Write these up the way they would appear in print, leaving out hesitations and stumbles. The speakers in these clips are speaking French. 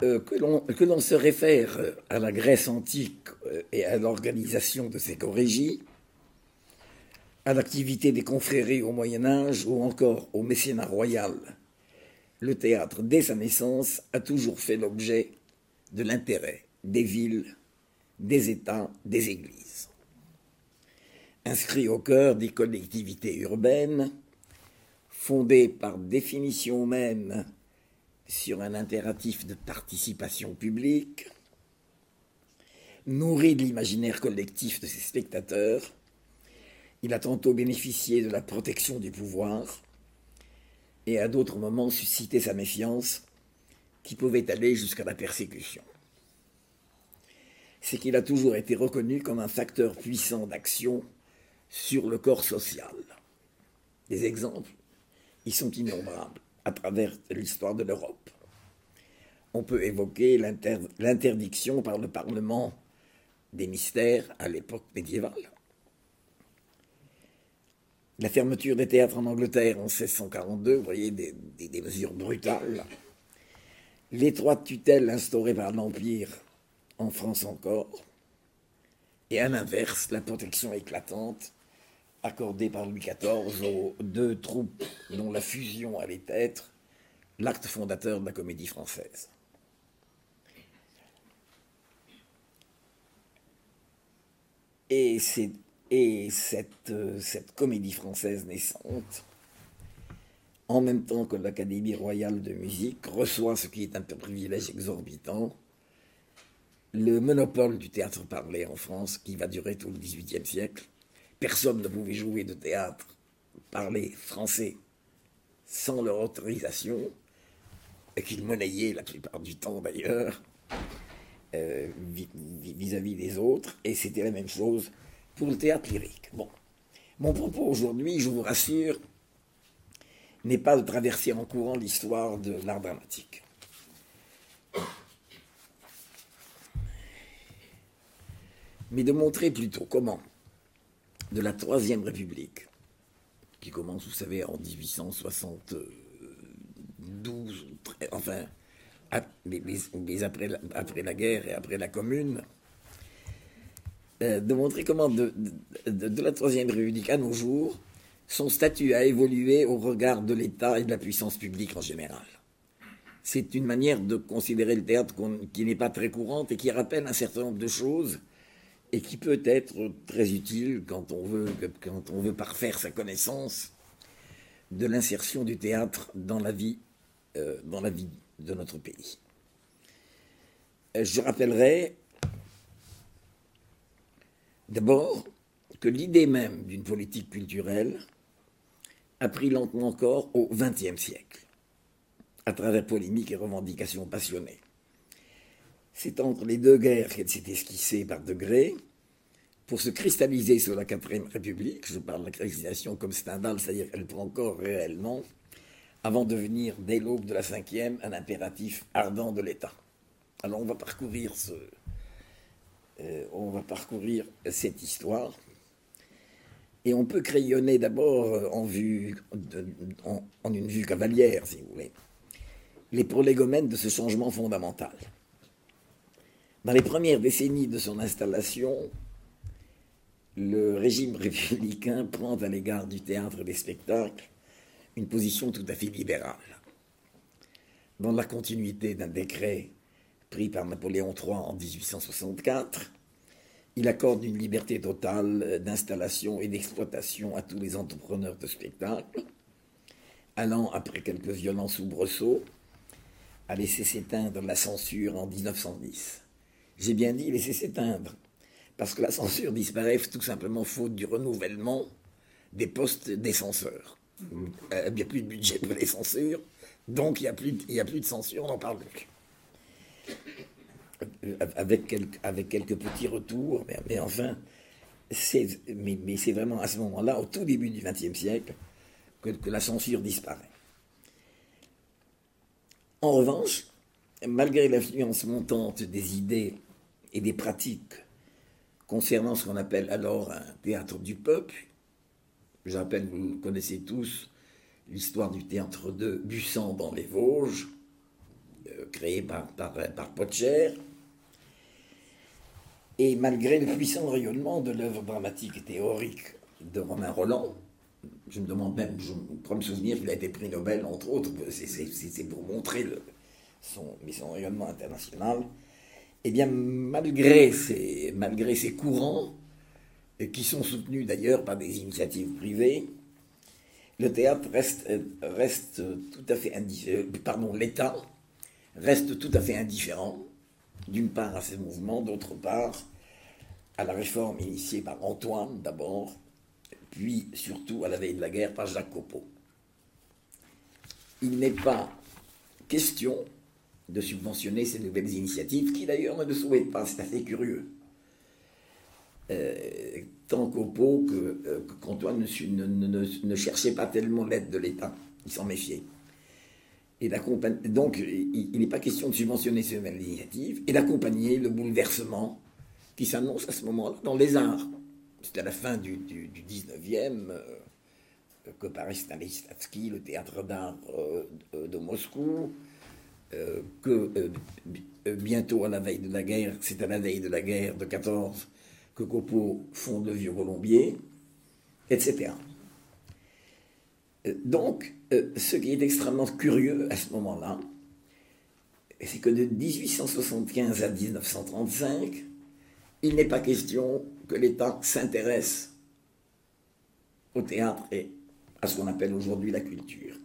que l'on se réfère à la Grèce antique et à l'organisation de ses chorégies, à l'activité des confréries au Moyen Âge ou encore au mécénat royal, le théâtre, dès sa naissance, a toujours fait l'objet de l'intérêt des villes, des États, des Églises. Inscrit au cœur des collectivités urbaines, fondé par définition même sur un impératif de participation publique, nourri de l'imaginaire collectif de ses spectateurs, il a tantôt bénéficié de la protection du pouvoir et à d'autres moments suscité sa méfiance qui pouvait aller jusqu'à la persécution. C'est qu'il a toujours été reconnu comme un facteur puissant d'action sur le corps social. Des exemples, ils sont innombrables à travers l'histoire de l'Europe. On peut évoquer l'interdiction par le Parlement des mystères à l'époque médiévale, la fermeture des théâtres en Angleterre en 1642, vous voyez, des mesures brutales, l'étroite tutelle instaurée par l'Empire en France encore, et à l'inverse, la protection éclatante accordée par Louis XIV aux deux troupes dont la fusion allait être l'acte fondateur de la Comédie Française. Et cette Comédie Française naissante, en même temps que l'Académie royale de musique, reçoit ce qui est un privilège exorbitant, le monopole du théâtre parlé en France, qui va durer tout le XVIIIe siècle. Personne ne pouvait jouer de théâtre parlé français sans leur autorisation, et qu'ils monnayaient la plupart du temps d'ailleurs, vis-à-vis des autres, et c'était la même chose pour le théâtre lyrique. Bon. Mon propos aujourd'hui, je vous rassure, n'est pas de traverser en courant l'histoire de l'art dramatique. Mais de montrer plutôt comment, de la Troisième République, qui commence, vous savez, en 1872, enfin, mais après la guerre et après la Commune, de montrer comment de la Troisième République à nos jours, son statut a évolué au regard de l'État et de la puissance publique en général. C'est une manière de considérer le théâtre qui n'est pas très courante et qui rappelle un certain nombre de choses et qui peut être très utile quand on veut parfaire sa connaissance de l'insertion du théâtre dans la vie de notre pays. Je rappellerai d'abord que l'idée même d'une politique culturelle a pris lentement corps au XXe siècle, à travers polémiques et revendications passionnées. C'est entre les deux guerres qu'elle s'est esquissée par degrés pour se cristalliser sur la Quatrième République. Je parle de la cristallisation comme Stendhal, c'est-à-dire qu'elle prend corps réellement, avant de devenir, dès l'aube de la Cinquième, un impératif ardent de l'État. Alors on va parcourir cette histoire. Et on peut crayonner d'abord en une vue cavalière, si vous voulez, les prolégomènes de ce changement fondamental. Dans les premières décennies de son installation, le régime républicain prend à l'égard du théâtre et des spectacles une position tout à fait libérale. Dans la continuité d'un décret pris par Napoléon III en 1864, il accorde une liberté totale d'installation et d'exploitation à tous les entrepreneurs de spectacles, allant, après quelques violents soubresauts, à laisser s'éteindre la censure en 1910. J'ai bien dit laisser s'éteindre, parce que la censure disparaît tout simplement faute du renouvellement des postes des censeurs. Il n'y a plus de budget pour les censures, donc il n'y a plus de censure, on n'en parle plus. Avec quelques petits retours, mais enfin, c'est vraiment à ce moment-là, au tout début du XXe siècle, que la censure disparaît. En revanche, malgré l'influence montante des idées et des pratiques concernant ce qu'on appelle alors un théâtre du peuple, je rappelle, vous connaissez tous l'histoire du théâtre de Busan dans les Vosges, créé par Potcher. Et malgré le puissant rayonnement de l'œuvre dramatique et théorique de Romain Rolland, je me demande même, je crois me souvenir qu'il a été prix Nobel, entre autres, c'est pour montrer son rayonnement international, et bien malgré ces courants, qui sont soutenus d'ailleurs par des initiatives privées, le théâtre reste tout à fait l'État reste tout à fait indifférent, d'une part à ces mouvements, d'autre part à la réforme initiée par Antoine d'abord, puis surtout à la veille de la guerre par Jacques Copeau. Il n'est pas question de subventionner ces nouvelles initiatives, qui d'ailleurs ne le souhaitent pas, c'est assez curieux. Tant Copeau qu'Antoine ne cherchait pas tellement l'aide de l'État, il s'en méfiait. Donc il n'est pas question de subventionner ces nouvelles initiatives et d'accompagner le bouleversement qui s'annonce à ce moment-là dans les arts. C'est à la fin du 19e que paraît Stanislavski, le théâtre d'art de Moscou, que bientôt à la veille de la guerre, c'est à la veille de la guerre de 14 que Copeau fonde le Vieux Colombier, etc. Donc, ce qui est extrêmement curieux à ce moment-là, c'est que de 1875 à 1935, il n'est pas question que l'État s'intéresse au théâtre et à ce qu'on appelle aujourd'hui la culture.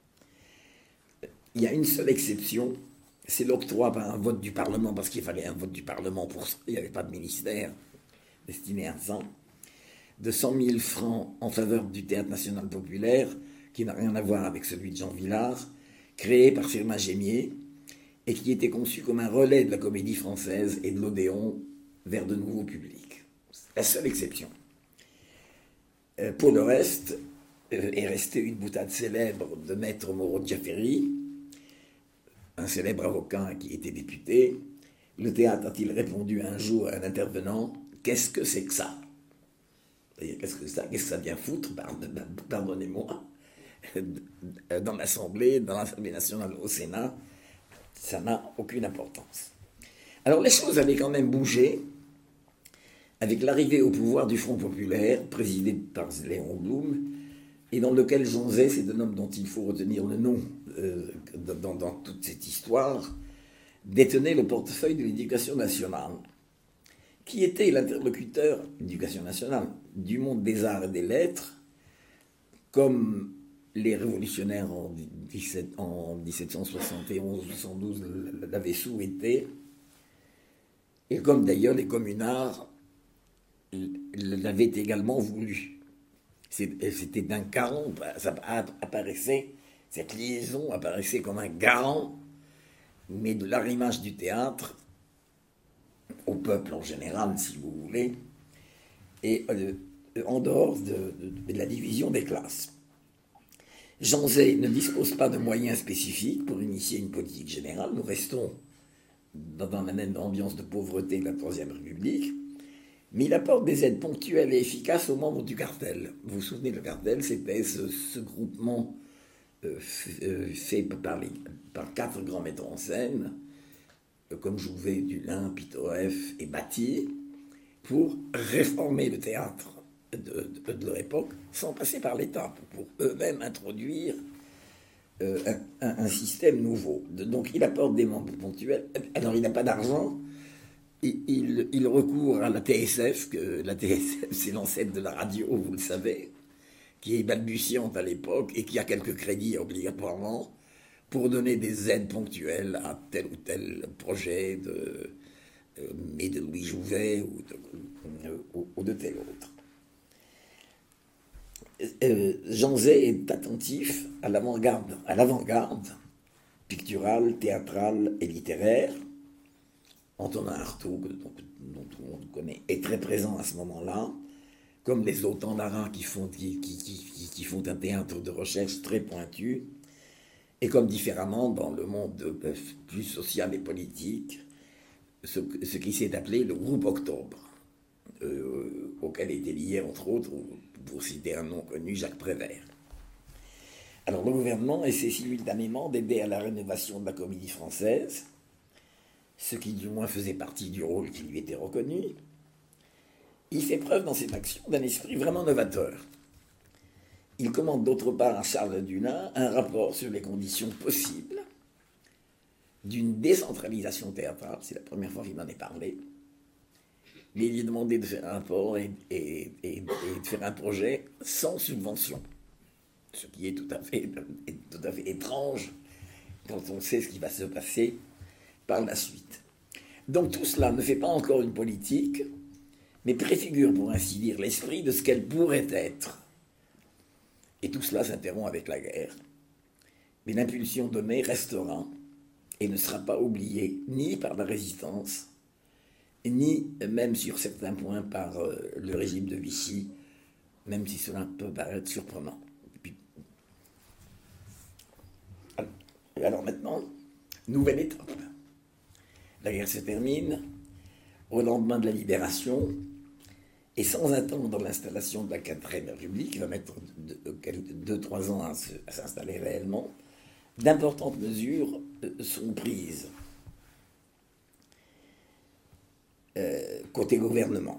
Il y a une seule exception, c'est l'octroi par un vote du Parlement, parce qu'il fallait un vote du Parlement pour ça, il n'y avait pas de ministère destiné à ça, de 100 000 francs en faveur du Théâtre national populaire, qui n'a rien à voir avec celui de Jean Vilar, créé par Firmin Gémier, et qui était conçu comme un relais de la comédie française et de l'Odéon vers de nouveaux publics. C'est la seule exception. Pour le reste, est restée une boutade célèbre de Maître Moreau Giaferi, un célèbre avocat qui était député. Le théâtre a-t-il répondu un jour à un intervenant « Qu'est-ce que c'est que ça ?» Qu'est-ce que ça vient foutre, pardonnez-moi, dans l'Assemblée nationale au Sénat, ça n'a aucune importance. Alors les choses avaient quand même bougé avec l'arrivée au pouvoir du Front populaire, présidé par Léon Blum, et dans lequel Jean Zay, c'est un homme dont il faut retenir le nom dans toute cette histoire, détenait le portefeuille de l'Éducation nationale, qui était l'interlocuteur, l'éducation nationale, du monde des arts et des lettres, comme les révolutionnaires en 1771-72 l'avaient souhaité, et comme d'ailleurs les communards l'avaient également voulu. C'était un garant, cette liaison apparaissait comme un garant, mais de l'arrimage du théâtre au peuple en général, si vous voulez, et en dehors de la division des classes. Jean Zay ne dispose pas de moyens spécifiques pour initier une politique générale. Nous restons dans la même ambiance de pauvreté de la Troisième République, mais il apporte des aides ponctuelles et efficaces aux membres du cartel. Vous vous souvenez, le cartel, c'était ce groupement fait par 4 grands metteurs en scène, comme Jouvet, Dulin, Pitoef et Batty, pour réformer le théâtre de leur époque, sans passer par l'État, pour eux-mêmes introduire un système nouveau. Donc il apporte des membres ponctuels. Alors il n'a pas d'argent, il recourt à la TSF, que la TSF c'est l'ancêtre de la radio, vous le savez, qui est balbutiante à l'époque et qui a quelques crédits obligatoirement pour donner des aides ponctuelles à tel ou tel projet de Louis Jouvet ou de tel autre. Jean Zay est attentif à l'avant-garde picturale, théâtrale et littéraire. Antonin Artaud, dont tout le monde connaît, est très présent à ce moment-là, comme les Autant Lara qui font un théâtre de recherche très pointu, et comme différemment dans le monde plus social et politique, ce qui s'est appelé le groupe Octobre, auquel était lié, entre autres, pour citer un nom connu, Jacques Prévert. Alors le gouvernement essaie simultanément d'aider à la rénovation de la comédie française, ce qui du moins faisait partie du rôle qui lui était reconnu. Il fait preuve dans cette action d'un esprit vraiment novateur. Il commande d'autre part à Charles Dunas un rapport sur les conditions possibles d'une décentralisation théâtrale, c'est la première fois qu'il en est parlé, mais il lui est demandé de faire un rapport et de faire un projet sans subvention, ce qui est tout à fait étrange quand on sait ce qui va se passer par la suite. Donc tout cela ne fait pas encore une politique, mais préfigure pour ainsi dire l'esprit de ce qu'elle pourrait être. Et tout cela s'interrompt avec la guerre. Mais l'impulsion donnée restera et ne sera pas oubliée ni par la résistance, ni même sur certains points par le régime de Vichy, même si cela peut paraître surprenant. Alors maintenant, nouvelle étape. La guerre se termine, au lendemain de la libération, et sans attendre l'installation de la 4e République, qui va mettre 2-3 ans à s'installer réellement, d'importantes mesures sont prises côté gouvernement.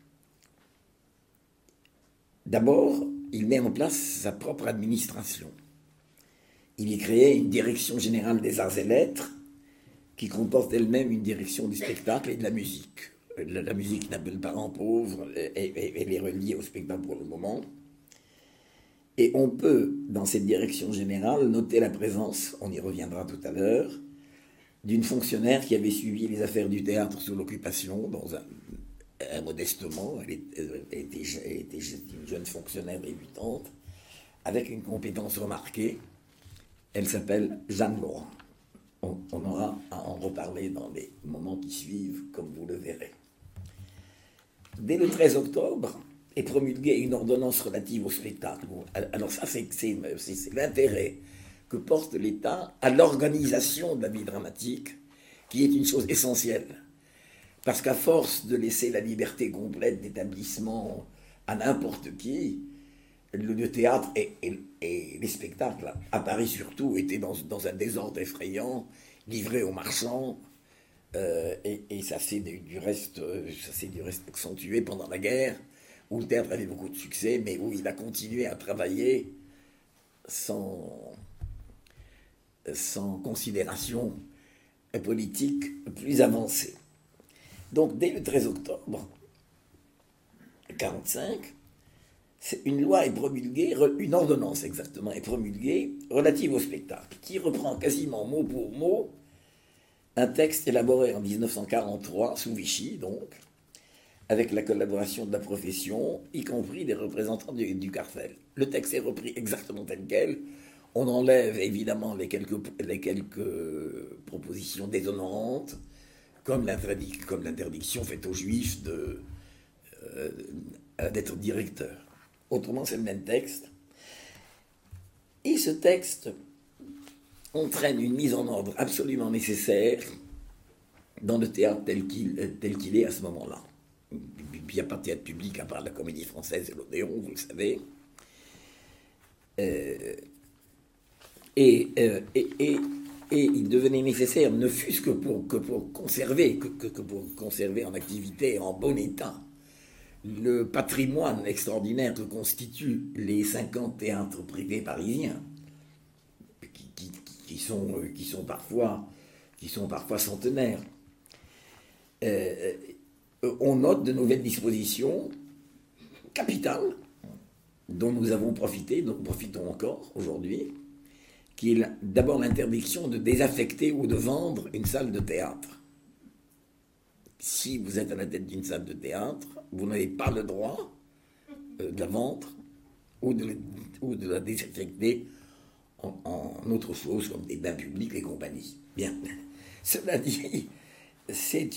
D'abord, il met en place sa propre administration. Il y crée une direction générale des arts et lettres qui comporte elle-même une direction du spectacle et de la musique. La musique n'a pas de parents pauvres, elle est reliée au spectacle pour le moment. Et on peut, dans cette direction générale, noter la présence, on y reviendra tout à l'heure, d'une fonctionnaire qui avait suivi les affaires du théâtre sous l'occupation, modestement, elle était une jeune fonctionnaire débutante, avec une compétence remarquée. Elle s'appelle Jeanne Laurent. On aura à en reparler dans les moments qui suivent, comme vous le verrez. Dès le 13 octobre est promulguée une ordonnance relative au spectacle. Alors ça, c'est l'intérêt que porte l'État à l'organisation de la vie dramatique, qui est une chose essentielle. Parce qu'à force de laisser la liberté complète d'établissement à n'importe qui, le théâtre et les spectacles, à Paris surtout, étaient dans un désordre effrayant, livrés aux marchands, et ça s'est du reste accentué pendant la guerre, où le théâtre avait beaucoup de succès, mais où il a continué à travailler sans considération politique plus avancée. Donc dès le 13 octobre 1945, une loi est promulguée, une ordonnance exactement est promulguée relative au spectacle, qui reprend quasiment mot pour mot un texte élaboré en 1943 sous Vichy, donc, avec la collaboration de la profession, y compris des représentants du cartel. Le texte est repris exactement tel quel. On enlève évidemment les quelques propositions déshonorantes, comme l'interdiction faite aux juifs d'être directeurs. Autrement, c'est le même texte. Et ce texte entraîne une mise en ordre absolument nécessaire dans le théâtre tel qu'il est à ce moment-là. Il n'y a pas de théâtre public à part la Comédie Française et l'Odéon, vous le savez. Et il devenait nécessaire, ne fût-ce que pour conserver en activité, en bon état, le patrimoine extraordinaire que constituent les 50 théâtres privés parisiens, qui sont parfois centenaires. On note de nouvelles dispositions capitales dont nous avons profité, dont nous profitons encore aujourd'hui, qui est d'abord l'interdiction de désaffecter ou de vendre une salle de théâtre. Si vous êtes à la tête d'une salle de théâtre, vous n'avez pas le droit de la vendre ou de la désaffecter en autre chose, comme des bains publics et compagnie. Bien. Cela dit, c'est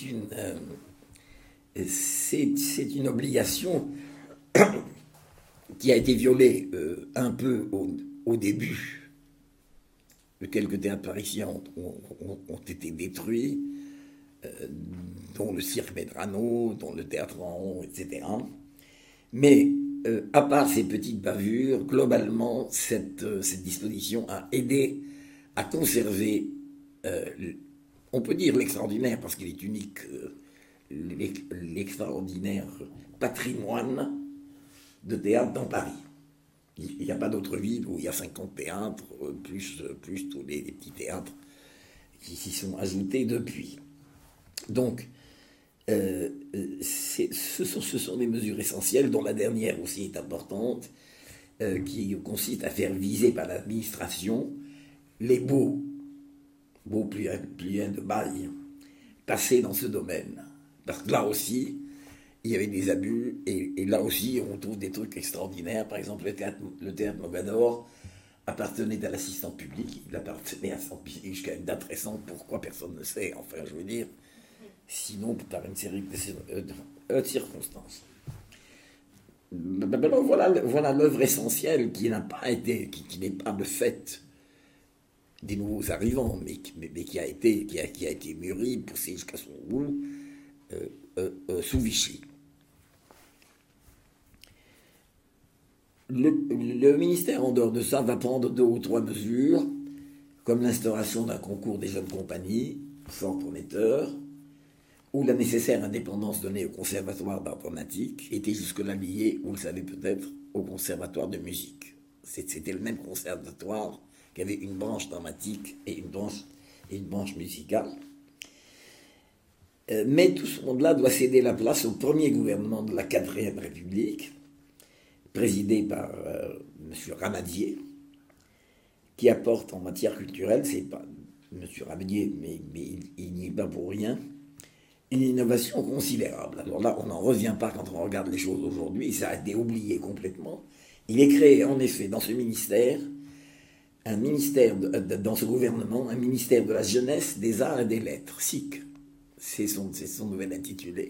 une obligation qui a été violée un peu au début. Quelques théâtres parisiens ont été détruits, dont le Cirque Medrano, dont le Théâtre en Rond, etc. Mais à part ces petites bavures, globalement, cette disposition a aidé à conserver, on peut dire l'extraordinaire, parce qu'il est unique, l'extraordinaire patrimoine de théâtre dans Paris. Il n'y a pas d'autre ville où il y a 50 théâtres, plus tous les petits théâtres qui s'y sont ajoutés depuis. Donc, ce sont des mesures essentielles, dont la dernière aussi est importante, qui consiste à faire viser par l'administration les baux pliants de bail passés dans ce domaine. Parce que là aussi, il y avait des abus, et là aussi, on trouve des trucs extraordinaires. Par exemple, le théâtre Mogador appartenait à l'assistant public, il appartenait à son public jusqu'à une date récente, pourquoi personne ne sait, enfin, je veux dire, sinon par une série de circonstances. Alors voilà l'œuvre essentielle qui n'a pas été, qui n'est pas le fait des nouveaux arrivants, mais qui a été mûrie, poussée jusqu'à son bout, sous Vichy. Le ministère, en dehors de ça, va prendre 2 ou 3 mesures, comme l'instauration d'un concours des jeunes compagnies, fort prometteur, où la nécessaire indépendance donnée au conservatoire d'art dramatique était jusque-là liée, vous le savez peut-être, au conservatoire de musique. C'était le même conservatoire qui avait une branche dramatique et une branche musicale. Mais tout ce monde-là doit céder la place au premier gouvernement de la 4e République, présidé par M. Ramadier, qui apporte en matière culturelle, c'est pas M. Ramadier, mais il n'y est pas pour rien, une innovation considérable. Alors là, on n'en revient pas quand on regarde les choses aujourd'hui, ça a été oublié complètement. Il est créé, en effet, dans ce ministère, dans ce gouvernement, un ministère de la jeunesse, des arts et des lettres, SIC. C'est son nouvel intitulé.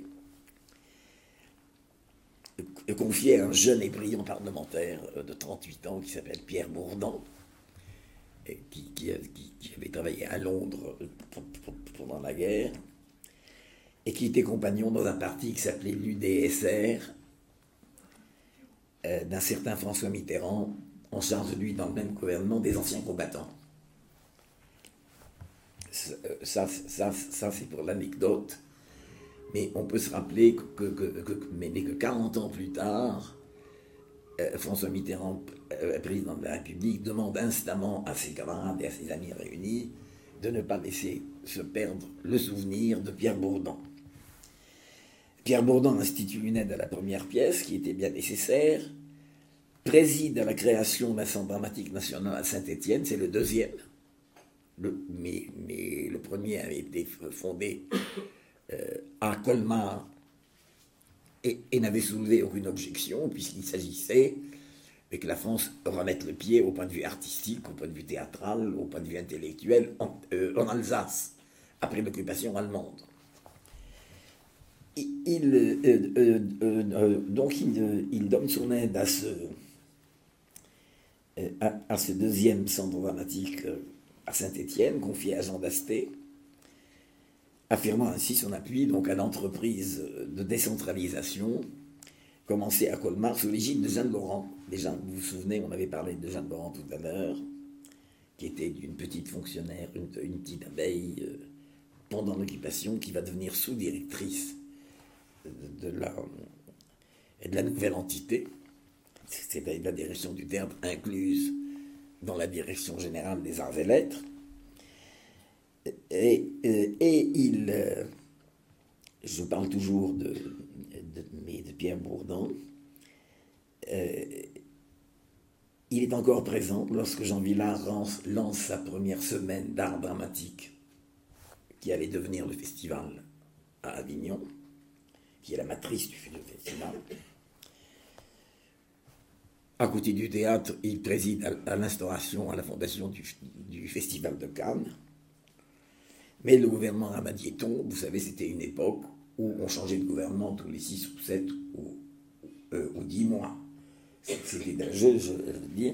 Confié à un jeune et brillant parlementaire de 38 ans qui s'appelle Pierre Bourdan, qui avait travaillé à Londres pendant la guerre, et qui était compagnon dans un parti qui s'appelait l'UDSR, d'un certain François Mitterrand, en charge, lui, dans le même gouvernement, des anciens combattants. Ça c'est pour l'anecdote. Mais on peut se rappeler que 40 ans plus tard, François Mitterrand, président de la République, demande instamment à ses camarades et à ses amis réunis de ne pas laisser se perdre le souvenir de Pierre Bourdan. Pierre Bourdan institue une aide à la première pièce, qui était bien nécessaire, préside à la création d'un centre dramatique national à Saint-Étienne, c'est le 2e, mais le premier avait été fondé à Colmar et n'avait soulevé aucune objection, puisqu'il s'agissait que la France remette le pied au point de vue artistique, au point de vue théâtral, au point de vue intellectuel en Alsace, après l'occupation allemande. Donc il donne son aide à ce 2e centre dramatique à Saint-Étienne, confié à Jean Dasté, affirmant ainsi son appui donc à l'entreprise de décentralisation commencée à Colmar sous l'égide de Jeanne Laurent. Déjà, vous vous souvenez, on avait parlé de Jeanne Laurent tout à l'heure, qui était une petite fonctionnaire, une petite abeille pendant l'occupation, qui va devenir sous-directrice de la nouvelle entité. C'est la direction du théâtre incluse dans la direction générale des arts et lettres. Et je parle toujours de Pierre Bourdan, il est encore présent lorsque Jean Vilar lance sa première semaine d'art dramatique, qui allait devenir le festival à Avignon, qui est la matrice du festival. À côté du théâtre, il préside à l'instauration, à la fondation du festival de Cannes. Mais le gouvernement Ramadier tombe, vous savez, c'était une époque où on changeait de gouvernement tous les 6 ou 7 ou 10 mois. C'était d'un jeu, je veux dire,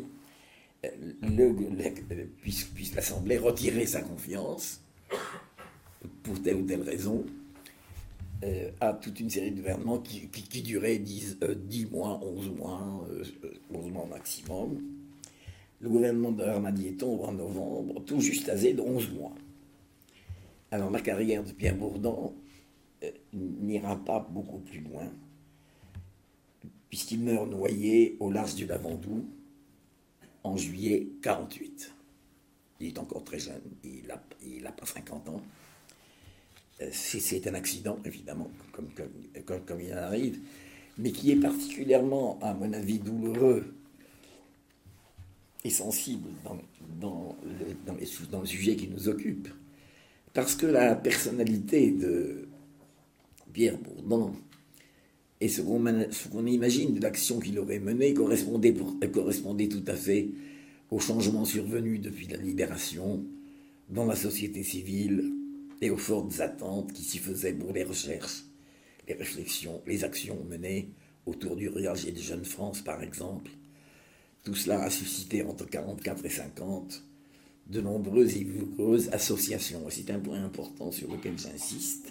puisse l'Assemblée retirer sa confiance, pour telle ou telle raison, à toute une série de gouvernements qui duraient 10 mois, 11 mois, 11 mois maximum. Le gouvernement de Ramadier tombe en novembre, tout juste âgé de 11 mois. Alors la carrière de Pierre Bourdon n'ira pas beaucoup plus loin, puisqu'il meurt noyé au large du Lavandou en juillet 1948. Il est encore très jeune, il n'a pas 50 ans. C'est un accident, évidemment, comme il en arrive, mais qui est particulièrement, à mon avis, douloureux et sensible dans le sujet qui nous occupe. Parce que la personnalité de Pierre Bourdon et ce qu'on imagine de l'action qu'il aurait menée correspondait tout à fait aux changements survenus depuis la libération dans la société civile et aux fortes attentes qui s'y faisaient pour les recherches, les réflexions, les actions menées autour du réagir de Jeune France, par exemple. Tout cela a suscité entre 1944 et 1950 de nombreuses et vigoureuses associations. C'est un point important sur lequel j'insiste,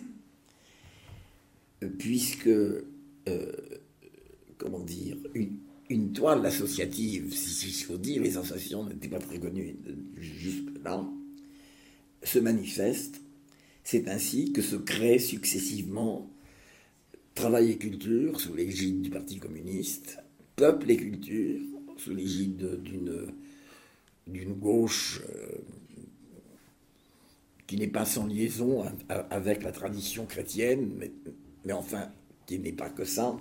puisque, une toile associative, si je faut dire, les associations n'étaient pas très connues jusque-là, se manifeste. C'est ainsi que se créent successivement Travail et Culture sous l'égide du Parti communiste, Peuple et Culture sous l'égide d'une gauche qui n'est pas sans liaison avec la tradition chrétienne, mais enfin, qui n'est pas que ça.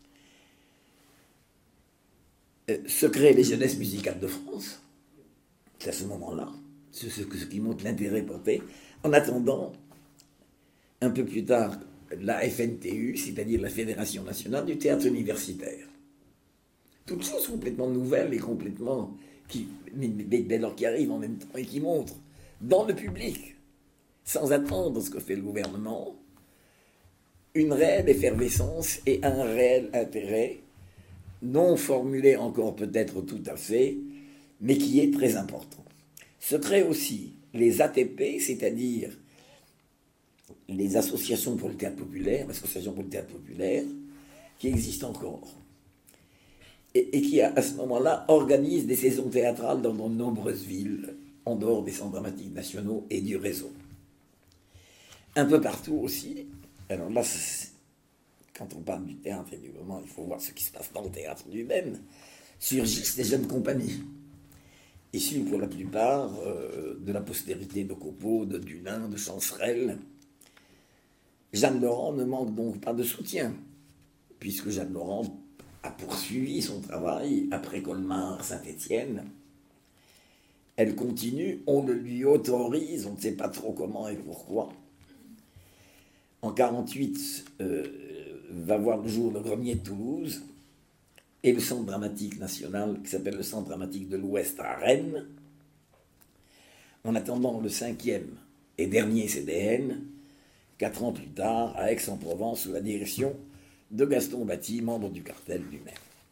Se créent les jeunesses musicales de France, c'est à ce moment-là, ce qui montre l'intérêt porté. En attendant, un peu plus tard, la FNTU, c'est-à-dire la Fédération nationale du théâtre universitaire. Toutes choses complètement nouvelles et complètement dès lors qui arrivent en même temps et qui montrent dans le public, sans attendre ce que fait le gouvernement, une réelle effervescence et un réel intérêt, non formulé encore peut-être tout à fait, mais qui est très important. Se créent aussi les ATP, c'est-à-dire les associations pour le théâtre populaire, l'association pour le théâtre populaire, qui existent encore. Et qui, à ce moment-là, organise des saisons théâtrales dans de nombreuses villes, en dehors des centres dramatiques nationaux et du réseau. Un peu partout aussi. Alors là, quand on parle du théâtre, évidemment, il faut voir ce qui se passe dans le théâtre lui-même. Surgissent des jeunes compagnies, issues pour la plupart de la postérité de Copeau, de Dullin, de Chancerelle. Jeanne Laurent ne manque donc pas de soutien, puisque Jeanne Laurent a poursuivi son travail après Colmar, Saint-Étienne. Elle continue, on le lui autorise, on ne sait pas trop comment et pourquoi. En 1948, va voir le jour le Grenier de Toulouse et le Centre dramatique national, qui s'appelle le Centre dramatique de l'Ouest à Rennes. En attendant le 5e et dernier CDN, 4 ans plus tard, à Aix-en-Provence, sous la direction de Gaston Batty, membre du cartel lui-même.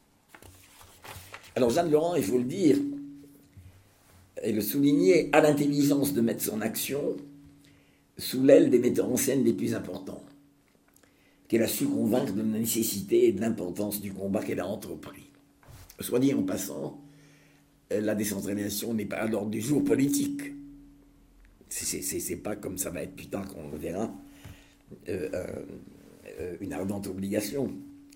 Alors Jeanne Laurent, il faut le dire, et le souligner, a l'intelligence de mettre son action sous l'aile des metteurs en scène les plus importants, qu'elle a su convaincre de la nécessité et de l'importance du combat qu'elle a entrepris. Soit dit en passant, la décentralisation n'est pas à l'ordre du jour politique. C'est pas comme ça va être plus tard qu'on le verra, une ardente obligation.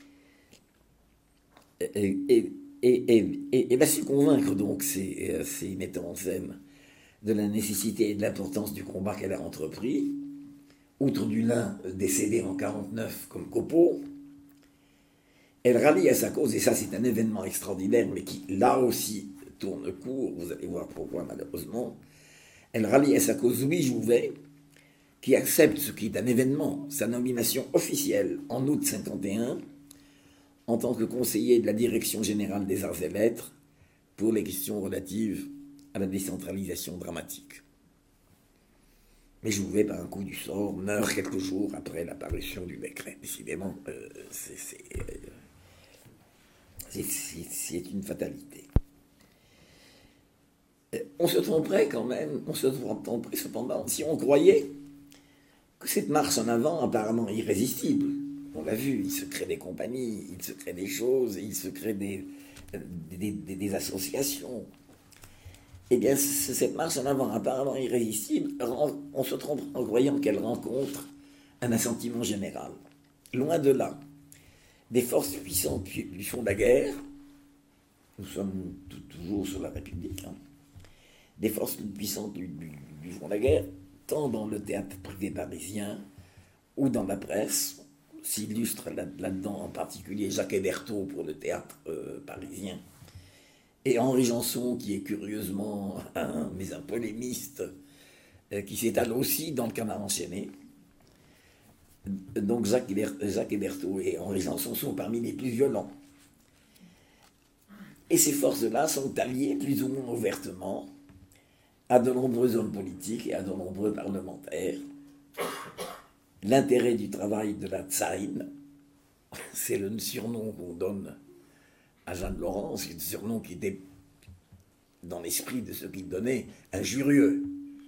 Et elle a su convaincre donc ces metteurs en scène de la nécessité et de l'importance du combat qu'elle a entrepris, outre Dullin décédé en 1949 comme Copeau. Elle rallie à sa cause, et ça c'est un événement extraordinaire, mais qui là aussi tourne court, vous allez voir pourquoi malheureusement, elle rallie à sa cause Louis Jouvet, qui accepte, ce qui est un événement, sa nomination officielle en août 1951 en tant que conseiller de la Direction générale des arts et lettres pour les questions relatives à la décentralisation dramatique. Mais Jouvet, par un coup du sort, meurt quelques jours après l'apparition du décret. Décidément, c'est une fatalité. On se tromperait quand même, on se tromperait cependant, si on croyait que cette marche en avant, apparemment irrésistible, on l'a vu, il se crée des compagnies, il se crée des choses, il se crée des associations. Eh bien, cette marche en avant, apparemment irrésistible, on se trompe en croyant qu'elle rencontre un assentiment général. Loin de là. Des forces puissantes lui font la guerre. Nous sommes toujours sur la République. Hein. Des forces puissantes lui font la guerre, tant dans le théâtre privé parisien ou dans la presse. S'illustre là-dedans en particulier Jacques Hébertot pour le théâtre parisien. Et Henri Janson, qui est curieusement un polémiste, qui s'étale aussi dans le Canard enchaîné. Donc Jacques Hébertot et Henri Janson sont parmi les plus violents. Et ces forces-là sont alliées plus ou moins ouvertement à de nombreux hommes politiques et à de nombreux parlementaires. L'intérêt du travail de la tsarine, c'est le surnom qu'on donne à Jeanne Laurent, c'est un surnom qui était dans l'esprit de ceux qui donnaient injurieux,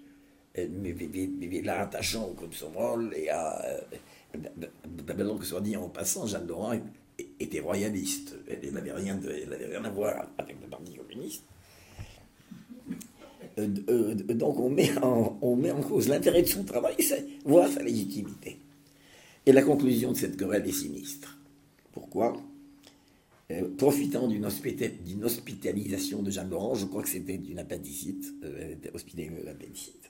mais là attachant au Komsomol et à... D'abord que soit dit en passant, Jeanne Laurent était royaliste, elle n'avait rien à voir avec le Parti communiste. Donc on met en cause l'intérêt de son travail, voire sa légitimité. Et la conclusion de cette querelle est sinistre. Pourquoi ? Profitant d'une hospitalisation de Jeanne Laurent, je crois que c'était d'une appendicite, elle était hospitalisée de l'appendicite.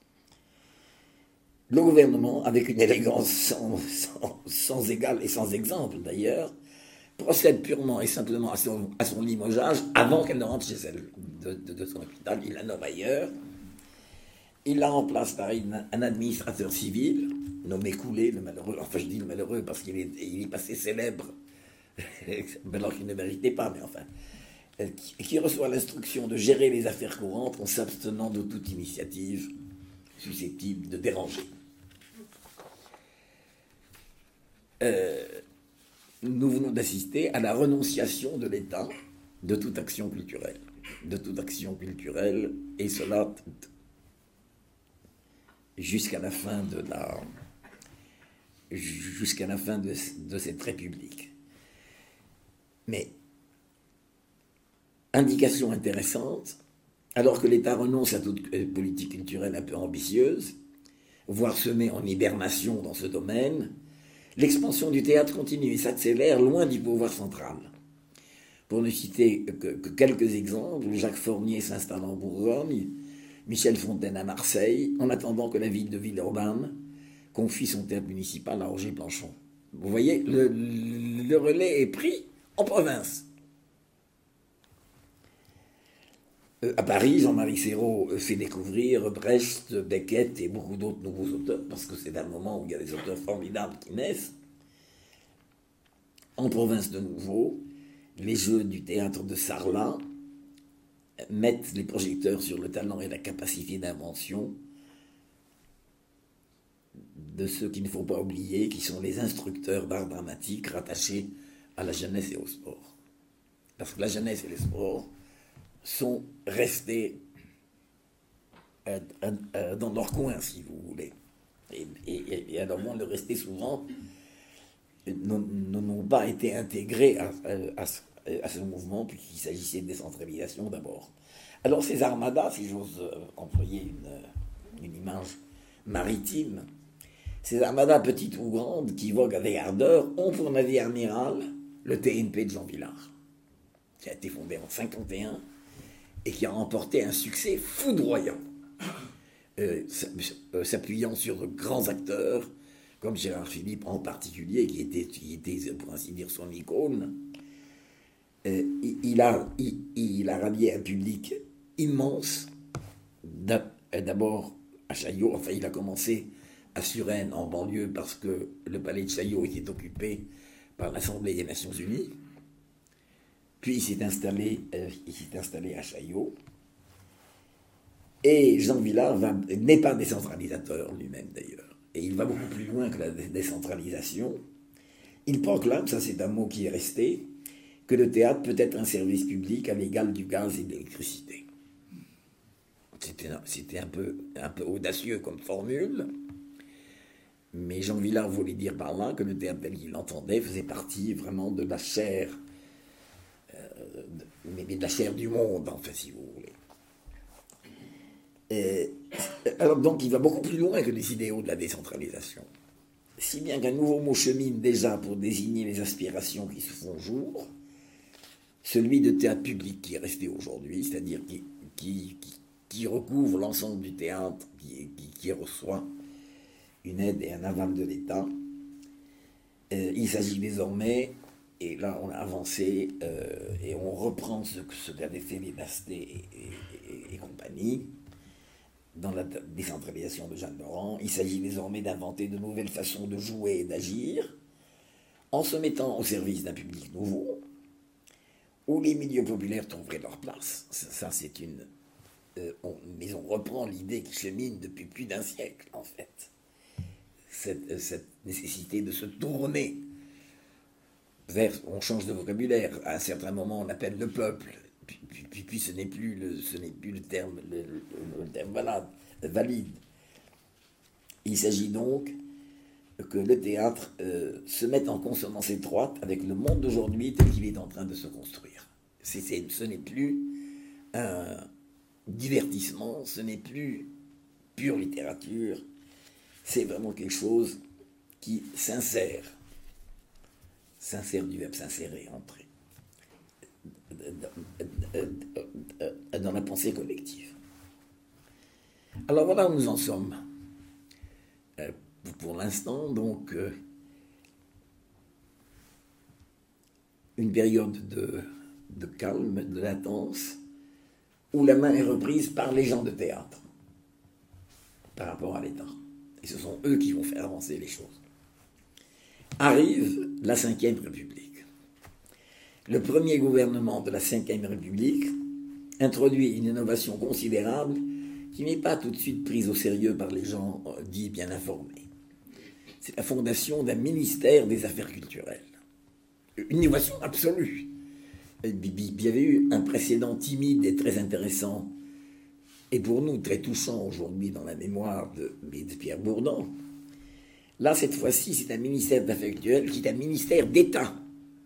Le gouvernement, avec une élégance sans égal et sans exemple d'ailleurs, procède purement et simplement à son limogeage avant qu'elle ne rentre chez elle de son hôpital. Il la nomme ailleurs. Il la remplace par un administrateur civil, nommé Coulet, le malheureux. Enfin, je dis le malheureux parce qu'il est passé célèbre, alors qu'il ne méritait pas, mais enfin. Qui reçoit l'instruction de gérer les affaires courantes en s'abstenant de toute initiative susceptible de déranger. Nous venons d'assister à la renonciation de l'État de toute action culturelle. Et cela jusqu'à la fin de cette République. Mais, indication intéressante, alors que l'État renonce à toute politique culturelle un peu ambitieuse, voire se met en hibernation dans ce domaine, l'expansion du théâtre continue et s'accélère loin du pouvoir central. Pour ne citer que quelques exemples, Jacques Fournier s'installe en Bourgogne, Michel Fontaine à Marseille, en attendant que la ville de Villeurbanne confie son théâtre municipal à Roger Planchon. Vous voyez, le relais est pris en province. À Paris, Jean-Marie Serrault fait découvrir Brecht, Beckett et beaucoup d'autres nouveaux auteurs, parce que c'est un moment où il y a des auteurs formidables qui naissent. En province de nouveau, les jeux du théâtre de Sarlat mettent les projecteurs sur le talent et la capacité d'invention de ceux qu'il ne faut pas oublier, qui sont les instructeurs d'art dramatique rattachés à la jeunesse et au sport. Parce que la jeunesse et le sport sont restés dans leur coin, si vous voulez. Et alors, vont le rester souvent, n'ont pas été intégrés à ce mouvement, puisqu'il s'agissait de décentralisation d'abord. Alors, ces armadas, si j'ose employer une image maritime, ces armadas petites ou grandes qui voguent avec ardeur ont pour navire amiral le TNP de Jean Vilar, qui a été fondé en 1951 et qui a remporté un succès foudroyant, s'appuyant sur de grands acteurs, comme Gérard Philippe en particulier, qui était pour ainsi dire, son icône. Il a rallié un public immense, d'abord à Chaillot, enfin il a commencé à Suresnes, en banlieue, parce que le palais de Chaillot était occupé par l'Assemblée des Nations Unies. Puis il s'est installé à Chaillot. Et Jean Vilar n'est pas décentralisateur lui-même d'ailleurs. Et il va beaucoup plus loin que la décentralisation. Il proclame, ça c'est un mot qui est resté, que le théâtre peut être un service public à l'égal du gaz et de l'électricité. C'était un peu audacieux comme formule, Mais Jean Vilar voulait dire par là que le théâtre tel qu'il l'entendait faisait partie vraiment de la chair, mais de la chair du monde, enfin, si vous voulez. Alors donc, il va beaucoup plus loin que les idéaux de la décentralisation. Si bien qu'un nouveau mot chemine déjà pour désigner les aspirations qui se font jour, celui de théâtre public qui est resté aujourd'hui, c'est-à-dire qui recouvre l'ensemble du théâtre, qui reçoit une aide et un aval de l'État. Il s'agit désormais, et là on a avancé, et on reprend ce qu'avaient fait les Dasté et compagnie, dans la décentralisation de Jeanne Laurent, il s'agit désormais d'inventer de nouvelles façons de jouer et d'agir, en se mettant au service d'un public nouveau, où les milieux populaires trouveraient leur place. Ça c'est une... mais on reprend l'idée qui chemine depuis plus d'un siècle, en fait. Cette nécessité de se tourner vers... On change de vocabulaire. À un certain moment, on appelle le peuple. Puis ce n'est plus le terme valide. Il s'agit donc que le théâtre se mette en consonance étroite avec le monde d'aujourd'hui tel qu'il est en train de se construire. Ce n'est plus un divertissement, ce n'est plus pure littérature, c'est vraiment quelque chose qui s'insère du verbe s'insérer, entrer, dans la pensée collective. Alors voilà où nous en sommes. Pour l'instant, donc, une période de calme, de latence, où la main est reprise par les gens de théâtre, par rapport à l'État. Et ce sont eux qui vont faire avancer les choses. Arrive la Ve République. Le premier gouvernement de la Ve République introduit une innovation considérable qui n'est pas tout de suite prise au sérieux par les gens dits bien informés. C'est la fondation d'un ministère des Affaires culturelles. Une innovation absolue. Il y avait eu un précédent timide et très intéressant, et pour nous très touchant aujourd'hui dans la mémoire de Pierre Bourdan. Là, cette fois-ci, c'est un ministère des Affaires culturelles qui est un ministère d'État,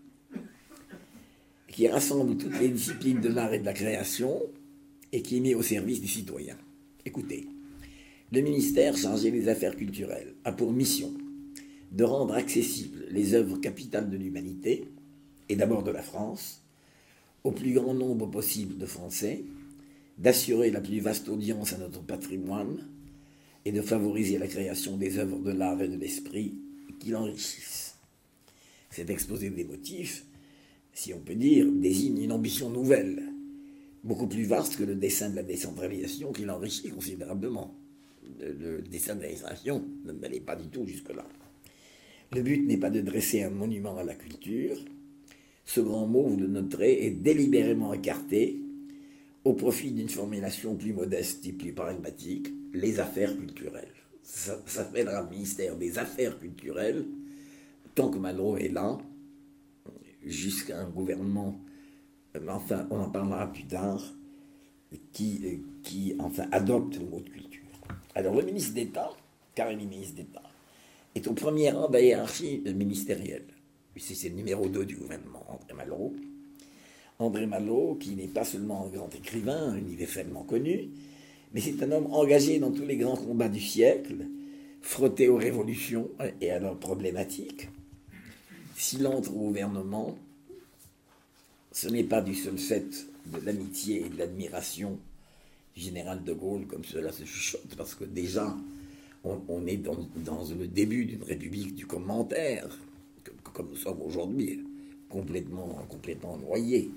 qui rassemble toutes les disciplines de l'art et de la création et qui est mis au service du citoyen. Écoutez, le ministère chargé des Affaires culturelles a pour mission de rendre accessibles les œuvres capitales de l'humanité, et d'abord de la France, au plus grand nombre possible de Français, d'assurer la plus vaste audience à notre patrimoine et de favoriser la création des œuvres de l'art et de l'esprit qui l'enrichissent. Cet exposé des motifs, si on peut dire, désigne une ambition nouvelle, beaucoup plus vaste que le dessein de la décentralisation qui l'enrichit considérablement. Le dessein de la décentralisation n'allait pas du tout jusque-là. Le but n'est pas de dresser un monument à la culture. Ce grand mot, vous le noterez, est délibérément écarté au profit d'une formulation plus modeste et plus pragmatique, les affaires culturelles. Ça s'appellera ministère des Affaires culturelles, tant que Malraux est là, jusqu'à un gouvernement, enfin on en parlera plus tard, qui adopte le mot de culture. Alors le ministre d'État, car il est ministre d'État, est au premier rang de la hiérarchie ministérielle. C'est le numéro 2 du gouvernement, André Malraux. André Malraux, qui n'est pas seulement un grand écrivain, universellement connu, mais c'est un homme engagé dans tous les grands combats du siècle, frotté aux révolutions et à leurs problématiques. S'il entre au gouvernement, ce n'est pas du seul fait de l'amitié et de l'admiration du général de Gaulle, comme cela se chuchote, parce que déjà, on est dans le début d'une république du commentaire, comme nous sommes aujourd'hui, complètement noyés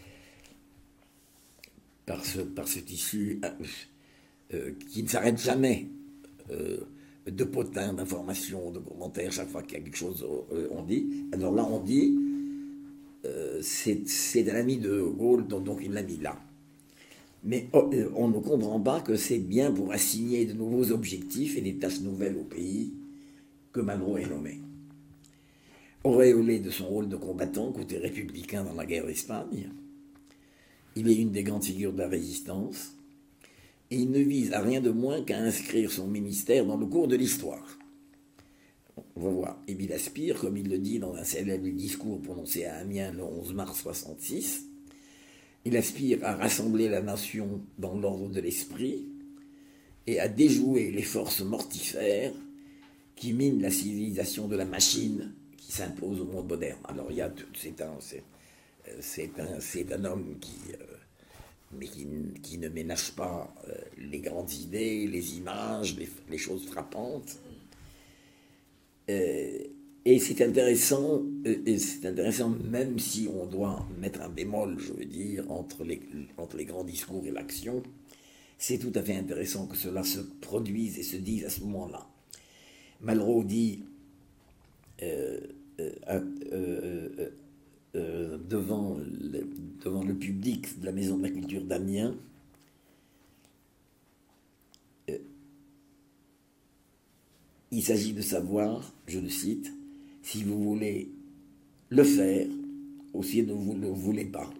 par ce tissu qui ne s'arrête jamais de potins, d'informations, de commentaires, chaque fois qu'il y a quelque chose, on dit. Alors là, on dit, c'est un ami de Gaulle, donc il l'a mis là. Mais on ne comprend pas que c'est bien pour assigner de nouveaux objectifs et des tâches nouvelles au pays que Malraux est nommé. Auréolé de son rôle de combattant côté républicain dans la guerre d'Espagne, il est une des grandes figures de la résistance, et il ne vise à rien de moins qu'à inscrire son ministère dans le cours de l'histoire. On va voir. Émile Aspire, comme il le dit dans un célèbre discours prononcé à Amiens le 11 mars 66, il aspire à rassembler la nation dans l'ordre de l'esprit et à déjouer les forces mortifères qui minent la civilisation de la machine qui s'impose au monde moderne. Alors c'est un homme qui ne ménage pas les grandes idées, les images, les choses frappantes. Et c'est intéressant, même si on doit mettre un bémol, je veux dire, entre les grands discours et l'action, c'est tout à fait intéressant que cela se produise et se dise à ce moment-là. Malraux dit devant le public de la Maison de la Culture d'Amiens, il s'agit de savoir, je le cite, si vous voulez le faire ou si vous ne le voulez pas.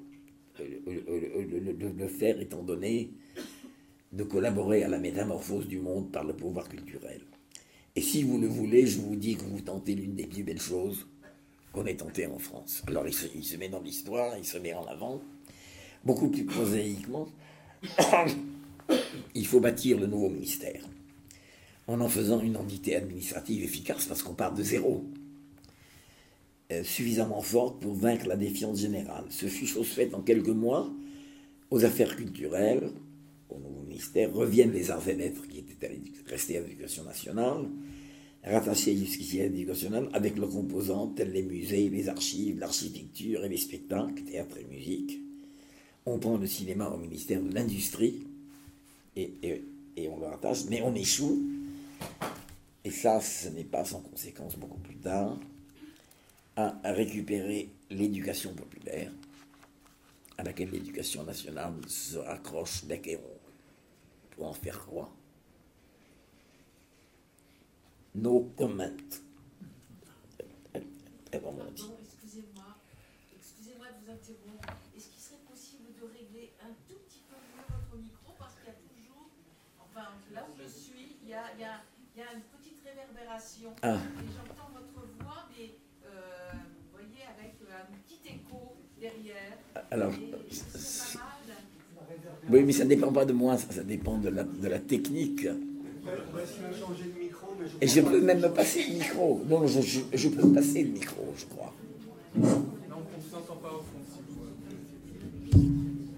Le faire étant donné de collaborer à la métamorphose du monde par le pouvoir culturel. Et si vous le voulez, je vous dis que vous tentez l'une des plus belles choses qu'on ait tentées en France. Alors il se met dans l'histoire, il se met en avant, beaucoup plus prosaïquement. Il faut bâtir le nouveau ministère en faisant une entité administrative efficace, parce qu'on part de zéro, suffisamment forte pour vaincre la défiance générale. Ce fut chose faite en quelques mois. Aux affaires culturelles, au nouveau ministère, reviennent les arts et lettres qui étaient restés à l'éducation nationale, rattachés jusqu'ici à l'éducation nationale, avec leurs composantes telles les musées, les archives, l'architecture et les spectacles, théâtre et musique. On prend le cinéma au ministère de l'Industrie et on le rattache, mais on échoue. Et ça, ce n'est pas sans conséquence beaucoup plus tard, à récupérer l'éducation populaire, à laquelle l'éducation nationale se raccroche bec et ongle. Pour en faire quoi? No comment. Pardon, excusez-moi de vous interrompre. Est-ce qu'il serait possible de régler un tout petit peu mieux votre micro, parce qu'il y a toujours, enfin là où je suis, il y a une petite réverbération. Ah. Et j'entends votre voix, mais vous voyez, avec un petit écho derrière. Alors, c'est pas mal. oui, mais ça ne dépend pas de moi, ça dépend de la technique. On va essayer de changer de micro, mais Et je peux même me passer le micro. Non, je peux me passer le micro, je crois. Non, on ne vous entend pas au fond, si vous...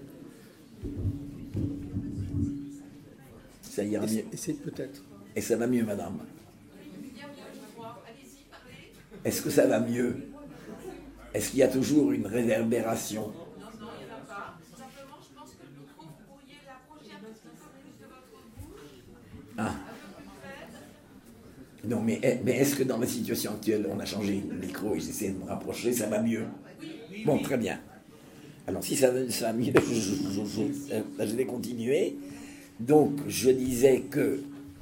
Ça ira mieux. Essayez peut-être. Et ça va mieux, madame? Bien mieux, je crois. Allez-y, parlez. Est-ce que ça va mieux? Est-ce qu'il y a toujours une réverbération? Non, il n'y en a pas. Simplement, je pense que le micro, vous pourriez l'approcher un petit peu plus de votre bouche. Ah. Un peu plus près. Non, mais est-ce que dans la situation actuelle, on a changé le micro et j'essaie de me rapprocher, ça va mieux? Bon, très bien. Alors, si ça va mieux, je vais continuer. Donc, je disais que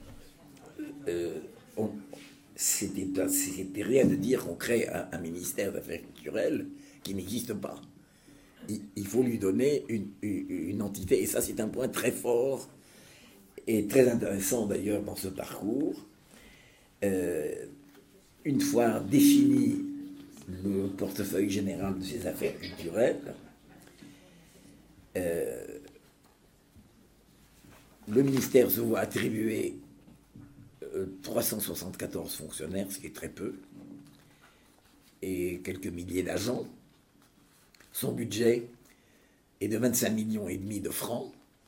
c'était rien de dire qu'on crée un ministère d'affaires culturelles qui n'existe pas. Il faut lui donner une entité, et ça c'est un point très fort et très intéressant d'ailleurs dans ce parcours. Une fois défini le portefeuille général de ces affaires culturelles, le ministère se voit attribuer 374 fonctionnaires, ce qui est très peu, et quelques milliers d'agents. Son budget est de 25,5 millions de francs.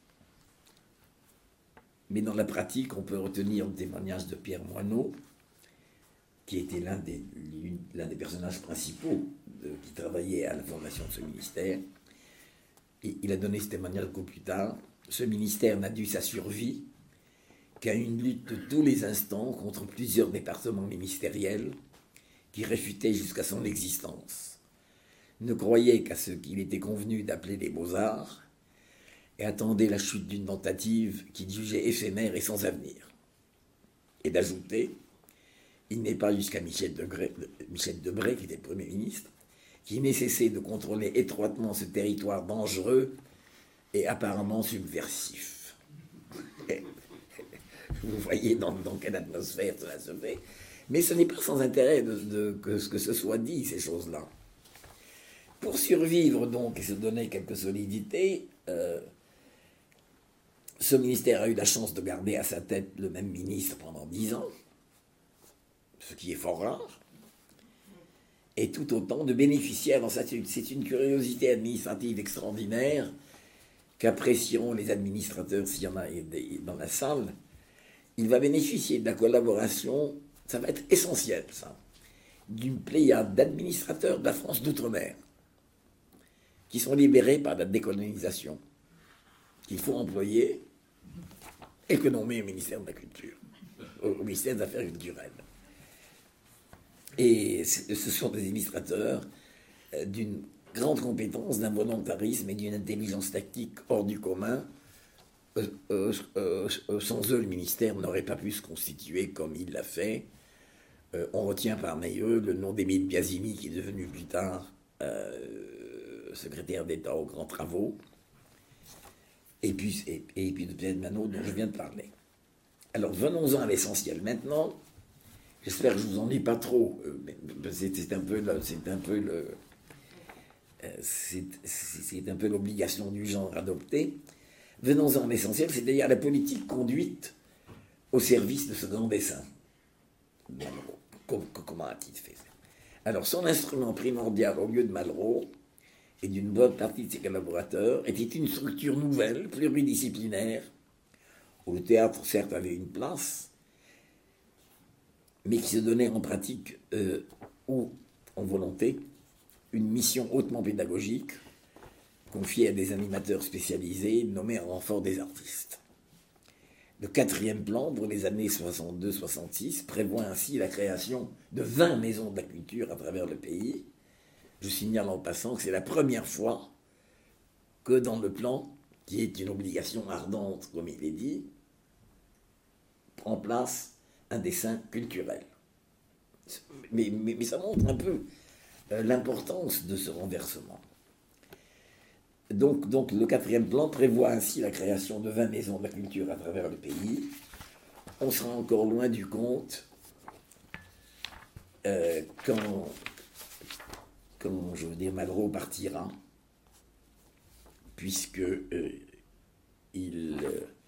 Mais dans la pratique, on peut retenir le témoignage de Pierre Moineau, qui était l'un des personnages principaux qui travaillait à la formation de ce ministère. Et il a donné ce témoignage beaucoup plus tard. Ce ministère n'a dû sa survie qu'à une lutte de tous les instants contre plusieurs départements ministériels qui réfutaient jusqu'à son existence, ne croyaient qu'à ce qu'il était convenu d'appeler les beaux-arts et attendaient la chute d'une tentative qu'il jugeait éphémère et sans avenir. Et d'ajouter, il n'est pas jusqu'à Michel Debré, qui était Premier ministre, qui n'est cessé de contrôler étroitement ce territoire dangereux et apparemment subversif. Vous voyez dans quelle atmosphère cela se fait. Mais ce n'est pas sans intérêt que ce soit dit, ces choses-là. Pour survivre donc et se donner quelque solidité, ce ministère a eu la chance de garder à sa tête le même ministre pendant 10 ans, ce qui est fort rare, et tout autant de bénéficiaires. C'est une curiosité administrative extraordinaire qu'apprécieront les administrateurs s'il y en a dans la salle. Il va bénéficier de la collaboration, ça va être essentiel ça, d'une pléiade d'administrateurs de la France d'outre-mer qui sont libérés par la décolonisation, qu'il faut employer et que nommer au ministère de la Culture, au ministère des Affaires culturelles. Et ce sont des administrateurs d'une grande compétence, d'un volontarisme et d'une intelligence tactique hors du commun. Sans eux, le ministère n'aurait pas pu se constituer comme il l'a fait. On retient parmi eux le nom d'Émile Biasimi, qui est devenu plus tard secrétaire d'État aux grands travaux, et puis de Pierre Manot, dont je viens de parler. Alors venons-en à l'essentiel maintenant. J'espère que je vous ennuie pas trop. C'est un peu l'obligation du genre adoptée. Venons-en à l'essentiel, c'est-à-dire la politique conduite au service de ce grand dessein. Comment a-t-il fait ça? Alors, son instrument primordial au lieu de Malraux et d'une bonne partie de ses collaborateurs était une structure nouvelle, pluridisciplinaire, où le théâtre, certes, avait une place, mais qui se donnait en pratique ou en volonté une mission hautement pédagogique confiée à des animateurs spécialisés nommés en renfort des artistes. Le 4e plan pour les années 62-66 prévoit ainsi la création de 20 maisons de la culture à travers le pays. Je signale en passant que c'est la première fois que dans le plan, qui est une obligation ardente, comme il est dit, prend place un dessin culturel. Mais ça montre un peu l'importance de ce renversement. Donc le 4e plan prévoit ainsi la création de 20 maisons de la culture à travers le pays. On sera encore loin du compte quand je veux dire, Malraux partira, puisque il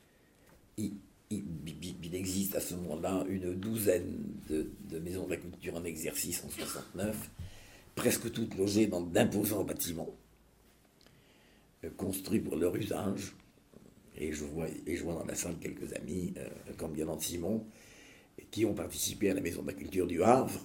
existe à ce moment-là une douzaine de maisons de la culture en exercice en 69, presque toutes logées dans d'imposants bâtiments, construits pour leur usage. Et je vois dans la salle quelques amis, comme Yolande Simon, qui ont participé à la Maison de la Culture du Havre,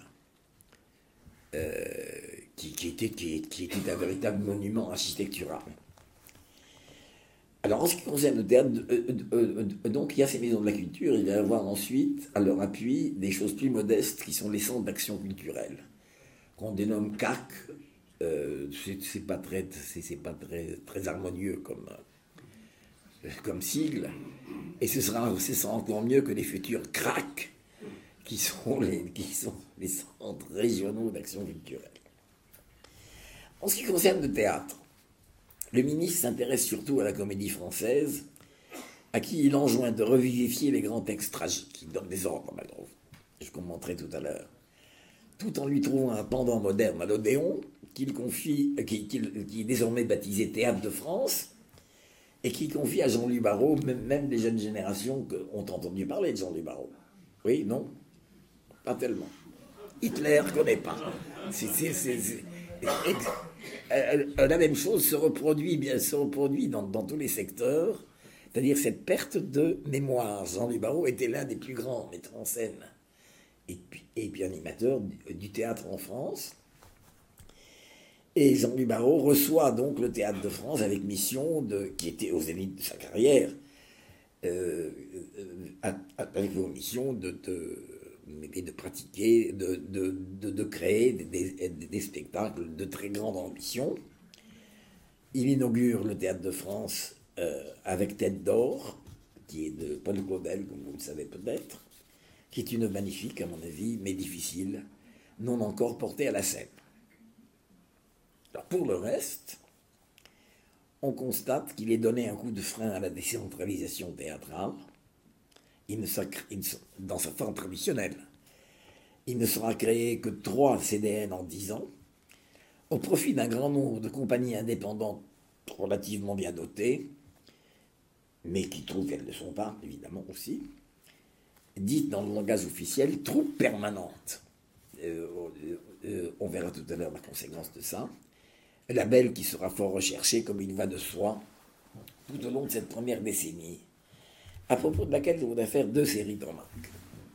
qui était un véritable monument architectural. Alors, en ce qui concerne le théâtre, donc il y a ces maisons de la culture, il va y avoir ensuite, à leur appui, des choses plus modestes qui sont les centres d'action culturelle, qu'on dénomme CAC. C'est pas très harmonieux comme sigle, et ce sera encore mieux que les futurs CRAC, qui sont les centres régionaux d'action culturelle. En ce qui concerne le théâtre, le ministre s'intéresse surtout à la comédie française, à qui il enjoint de revivifier les grands textes tragiques. Il donne des ordres à Malraux, je commenterai tout à l'heure, tout en lui trouvant un pendant moderne à l'Odéon, qui est désormais baptisé Théâtre de France, et qui confie à Jean-Louis Barrault, même les jeunes générations ont entendu parler de Jean-Louis Barrault. Oui, non? Pas tellement. Hitler ne connaît pas. La même chose se reproduit dans tous les secteurs, c'est-à-dire cette perte de mémoire. Jean-Louis Barrault était l'un des plus grands metteurs en scène et puis animateur du théâtre en France. Et Jean-Louis Barrault reçoit donc le Théâtre de France avec mission, qui était aux zénith de sa carrière, avec pour mission de pratiquer, de créer des spectacles de très grande ambition. Il inaugure le Théâtre de France avec Tête d'or, qui est de Paul Claudel, comme vous le savez peut-être, qui est une magnifique, à mon avis, mais difficile, non encore portée à la scène. Alors pour le reste, on constate qu'il est donné un coup de frein à la décentralisation théâtrale, dans sa forme traditionnelle. il ne sera créé que 3 CDN en 10 ans, au profit d'un grand nombre de compagnies indépendantes relativement bien dotées, mais qui trouvent qu'elles ne le sont pas, évidemment aussi, dites dans le langage officiel troupes permanentes. On verra tout à l'heure la conséquence de ça. Label qui sera fort recherché, comme il va de soi, tout au long de cette première décennie, à propos de laquelle je voudrais faire 2 séries de remarques.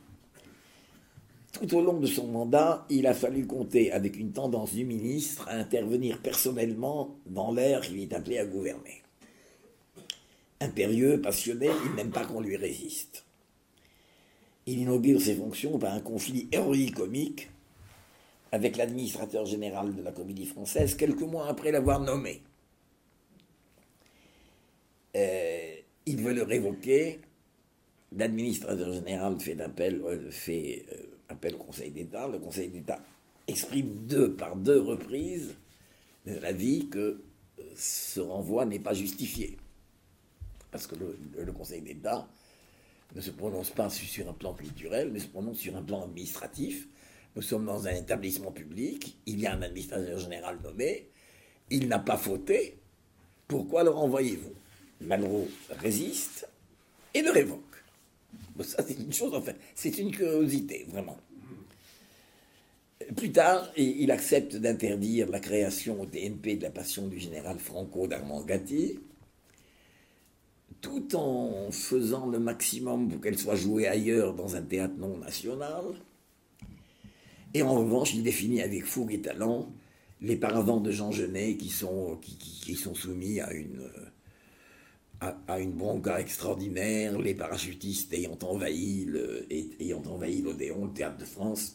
Tout au long de son mandat, il a fallu compter avec une tendance du ministre à intervenir personnellement dans l'ère qu'il est appelé à gouverner. Impérieux, passionné, il n'aime pas qu'on lui résiste. Il inaugure ses fonctions par un conflit héroïque-comique avec l'administrateur général de la Comédie Française quelques mois après l'avoir nommé. Il veut le révoquer. L'administrateur général fait appel au Conseil d'État. Le Conseil d'État exprime par deux reprises l'avis que ce renvoi n'est pas justifié. Parce que le Conseil d'État ne se prononce pas sur un plan culturel, mais se prononce sur un plan administratif. Nous sommes dans un établissement public, il y a un administrateur général nommé, il n'a pas fauté, pourquoi le renvoyez-vous? Malraux résiste et le révoque. Bon, ça, c'est une chose, enfin, c'est une curiosité, vraiment. Plus tard, il accepte d'interdire la création au TNP de la Passion du général Franco d'Armand Gatti, tout en faisant le maximum pour qu'elle soit jouée ailleurs dans un théâtre non national. Et en revanche, il définit avec fougue et talent les paravents de Jean Genet qui sont soumis à une bronca extraordinaire, les parachutistes ayant envahi l'Odéon, le Théâtre de France,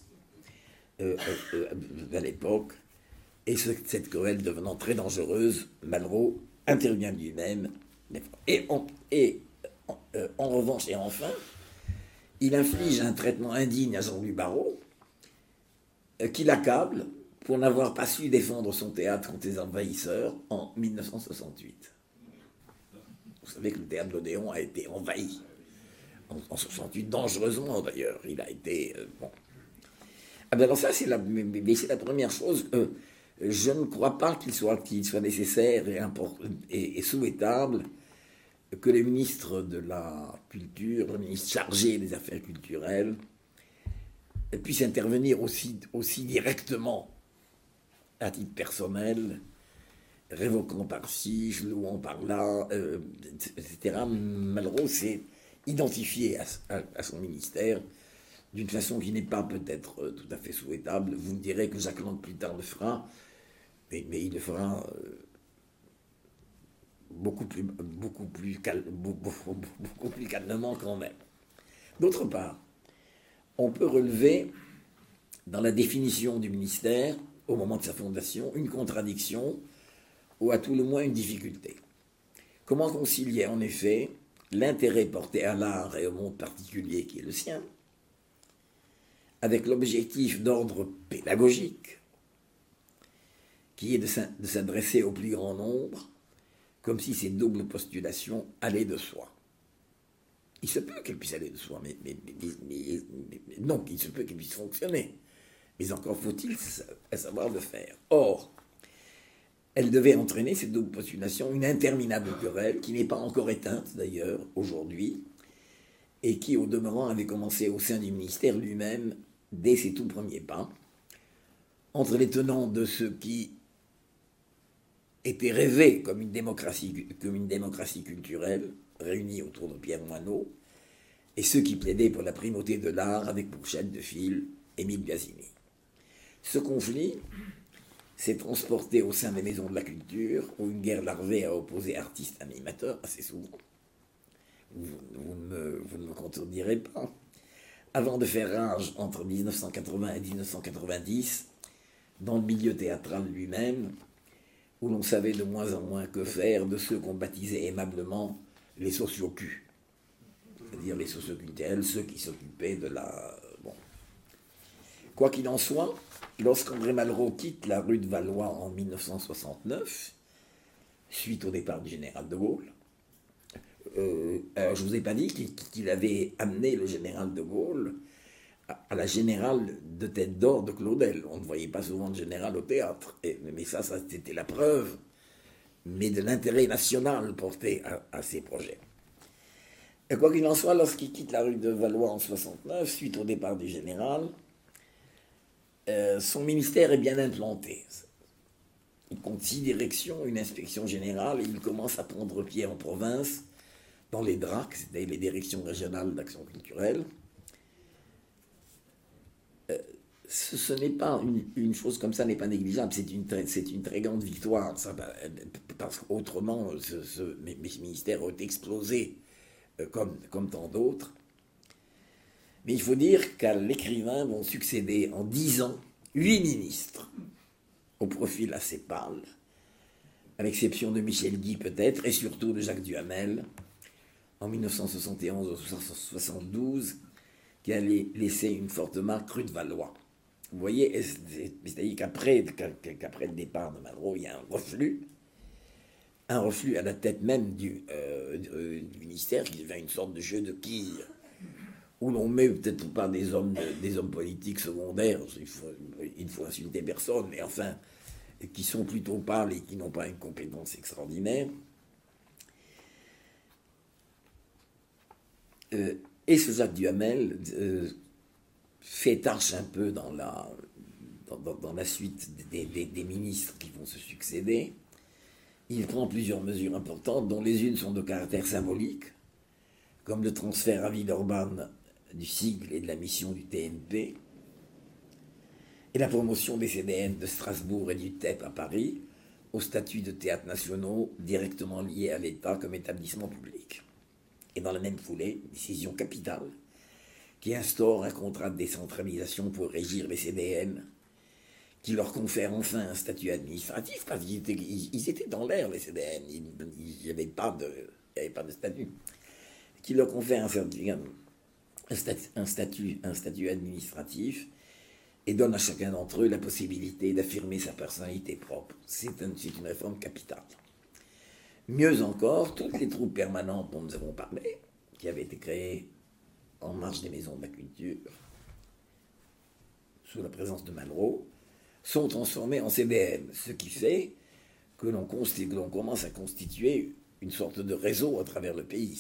à l'époque, et cette querelle devenant très dangereuse, Malraux intervient lui-même. Et en revanche, et enfin, il inflige un traitement indigne à Jean-Louis Barrault, qui l'accable pour n'avoir pas su défendre son théâtre contre les envahisseurs en 1968. Vous savez que le théâtre de l'Odéon a été envahi en 68, dangereusement d'ailleurs. Il a été... bon. Ah ben alors ça, c'est la première chose. Je ne crois pas qu'il soit nécessaire et souhaitable que les ministres de la Culture, le ministre chargé des Affaires culturelles, puissent intervenir aussi directement à titre personnel, révoquant par-ci, louant par-là, etc. Malraux s'est identifié à son ministère d'une façon qui n'est pas peut-être tout à fait souhaitable. Vous me direz que Jacques Lang plus tard le fera, mais il le fera beaucoup plus calmement quand même. D'autre part, on peut relever dans la définition du ministère, au moment de sa fondation, une contradiction ou à tout le moins une difficulté. Comment concilier en effet l'intérêt porté à l'art et au monde particulier qui est le sien, avec l'objectif d'ordre pédagogique, qui est de s'adresser au plus grand nombre, comme si ces doubles postulations allaient de soi. Il se peut qu'elles puissent aller de soi, mais non, il se peut qu'elles puissent fonctionner. Mais encore faut-il savoir le faire. Or, elle devait entraîner, cette double postulation, une interminable querelle, qui n'est pas encore éteinte d'ailleurs aujourd'hui, et qui au demeurant avait commencé au sein du ministère lui-même, dès ses tout premiers pas, entre les tenants de ce qui était rêvé comme une démocratie culturelle, réunis autour de Pierre Moineau, et ceux qui plaidaient pour la primauté de l'art avec pour chef de file Émile Gazini. Ce conflit s'est transporté au sein des maisons de la culture, où une guerre larvée a opposé artistes et animateurs, assez souvent. Vous ne me contredirez pas. Avant de faire rage entre 1980 et 1990, dans le milieu théâtral lui-même, où l'on savait de moins en moins que faire de ceux qu'on baptisait aimablement les sociocus, c'est-à-dire les socioculturels, ceux qui s'occupaient de la... Bon. Quoi qu'il en soit, lorsqu'André Malraux quitte la rue de Valois en 1969, suite au départ du général de Gaulle, je ne vous ai pas dit qu'il avait amené le général de Gaulle à la générale de Tête d'Or de Claudel. On ne voyait pas souvent de général au théâtre. Mais ça c'était la preuve, mais de l'intérêt national porté à ces projets. Et quoi qu'il en soit, lorsqu'il quitte la rue de Valois en 69, suite au départ du général, son ministère est bien implanté. Il compte 6 directions, une inspection générale, et il commence à prendre pied en province, dans les DRAC, c'est-à-dire les directions régionales d'action culturelle. Ce n'est pas une chose comme ça n'est pas négligeable, c'est une très grande victoire, ça, parce qu'autrement, mes ministères ont explosé comme tant d'autres. Mais il faut dire qu'à l'écrivain vont succéder en 10 ans 8 ministres, au profil assez pâle, à l'exception de Michel Guy peut-être, et surtout de Jacques Duhamel, en 1971 ou 1972, qui a laissé une forte marque rue de Valois. Vous voyez, c'est-à-dire qu'après le départ de Malraux, il y a un reflux à la tête même du ministère qui devient une sorte de jeu de quilles, où l'on met peut-être pas des hommes politiques secondaires, il ne faut insulter personne, mais enfin, qui sont plutôt pâles et qui n'ont pas une compétence extraordinaire. Et ce Jacques Duhamel fait tâche un peu dans la suite des ministres qui vont se succéder. Il prend plusieurs mesures importantes, dont les unes sont de caractère symbolique, comme le transfert à Villeurbanne du sigle et de la mission du TNP, et la promotion des CDN de Strasbourg et du TEP à Paris au statut de théâtres nationaux directement liés à l'État comme établissement public. Et dans la même foulée, décision capitale qui instaure un contrat de décentralisation pour régir les CDN, qui leur confère enfin un statut administratif, parce qu'ils étaient dans l'air, les CDN, il n'y avait pas de statut, qui leur confère un statut administratif et donne à chacun d'entre eux la possibilité d'affirmer sa personnalité propre. C'est une réforme capitale. Mieux encore, toutes les troupes permanentes dont nous avons parlé, qui avaient été créées en marge des maisons de la culture, sous la présence de Malraux, sont transformées en CDN, ce qui fait que l'on commence à constituer une sorte de réseau à travers le pays.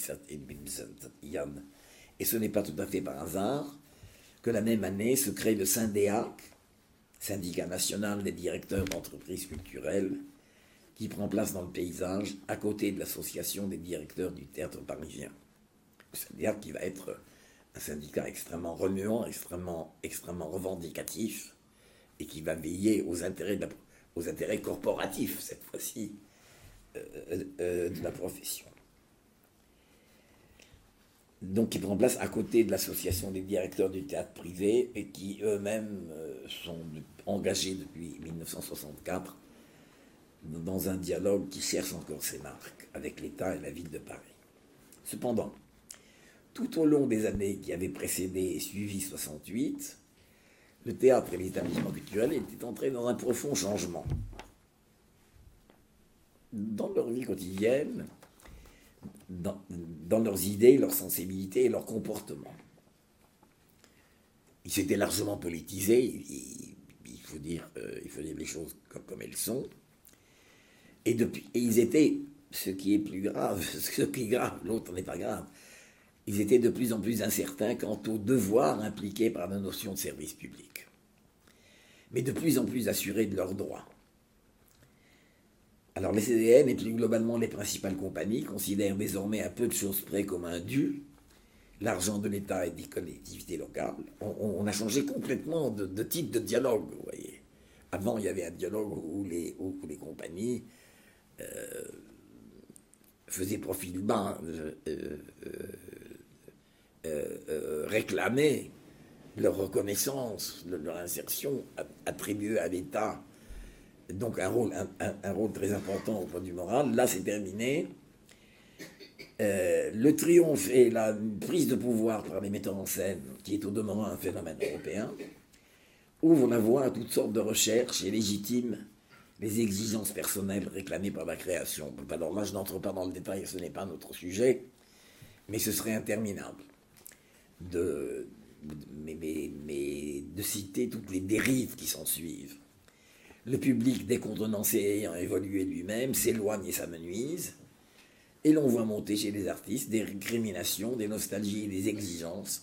Et ce n'est pas tout à fait par hasard que la même année se crée le SYNDEAC, syndicat national des directeurs d'entreprises culturelles, qui prend place dans le paysage à côté de l'association des directeurs du théâtre parisien. Le SYNDEAC qui va être un syndicat extrêmement remuant, extrêmement revendicatif, et qui va veiller aux intérêts corporatifs, cette fois-ci, de la profession. Donc qui prend place à côté de l'association des directeurs du théâtre privé, et qui eux-mêmes sont engagés depuis 1964 dans un dialogue qui cherche encore ses marques avec l'État et la ville de Paris. Cependant, tout au long des années qui avaient précédé et suivi 68, le théâtre et les établissements culturels étaient entrés dans un profond changement. Dans leur vie quotidienne, dans leurs idées, leurs sensibilités et leurs comportements. Ils s'étaient largement politisés, il faut dire les choses comme elles sont. Et ils étaient, ce qui est plus grave, l'autre n'est pas grave, ils étaient de plus en plus incertains quant aux devoirs impliqués par la notion de service public, mais de plus en plus assurés de leurs droits. Alors les CDN et plus globalement les principales compagnies considèrent désormais à peu de choses près comme un dû l'argent de l'État et des collectivités locales. On a changé complètement de type de dialogue, vous voyez. Avant, il y avait un dialogue où les compagnies faisaient profil bas, réclamaient leur reconnaissance, leur insertion attribuée à l'État, donc un rôle très important au point du moral. Là, c'est terminé. Le triomphe et la prise de pouvoir par les metteurs en scène, qui est au demeurant un phénomène européen, ouvre la voie à toutes sortes de recherches et légitime les exigences personnelles réclamées par la création. Alors là, je n'entre pas dans le détail, ce n'est pas notre sujet, mais ce serait interminable mais de citer toutes les dérives qui s'en suivent. Le public, décontenancé ayant évolué lui-même, s'éloigne et s'amenuise, et l'on voit monter chez les artistes des récriminations, des nostalgies et des exigences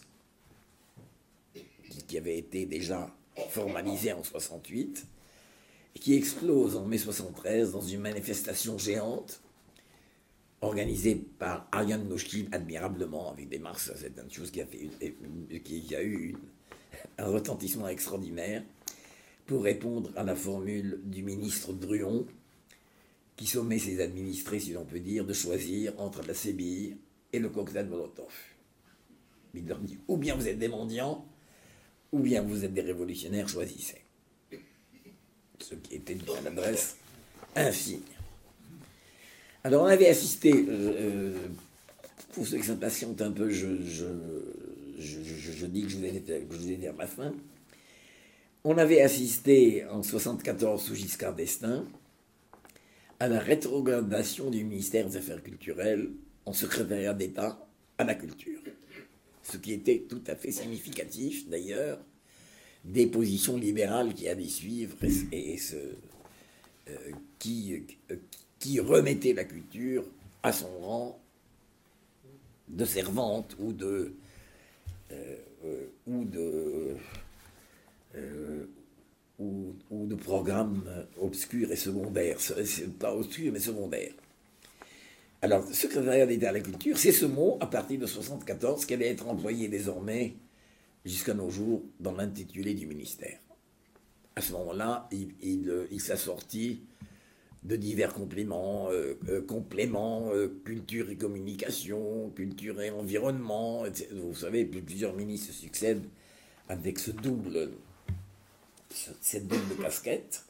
qui avaient été déjà formalisées en 68, et qui explosent en mai 73 dans une manifestation géante organisée par Ariane Mnouchkine admirablement, avec des marches, c'est une chose qui a eu un retentissement extraordinaire, pour répondre à la formule du ministre Druon, qui sommait ses administrés, si l'on peut dire, de choisir entre la sébille et le cocktail Molotov. Il leur dit, ou bien vous êtes des mendiants, ou bien vous êtes des révolutionnaires, choisissez. Ce qui était une maladresse infinie. Alors on avait assisté, pour ceux qui s'impatientent un peu, je dis que je vais dire ma fin. On avait assisté en 1974 sous Giscard d'Estaing à la rétrogradation du ministère des Affaires culturelles en secrétariat d'État à la culture. Ce qui était tout à fait significatif d'ailleurs des positions libérales qui allaient suivre qui remettaient la culture à son rang de servante ou de programmes obscurs et secondaires. C'est pas obscurs, mais secondaires. Alors, secrétariat d'État à la culture, c'est ce mot, à partir de 1974, qui allait être employé désormais, jusqu'à nos jours, dans l'intitulé du ministère. À ce moment-là, il s'assortit de divers compléments, culture et communication, culture et environnement, etc. Vous savez, plusieurs ministres se succèdent avec cette double casquette.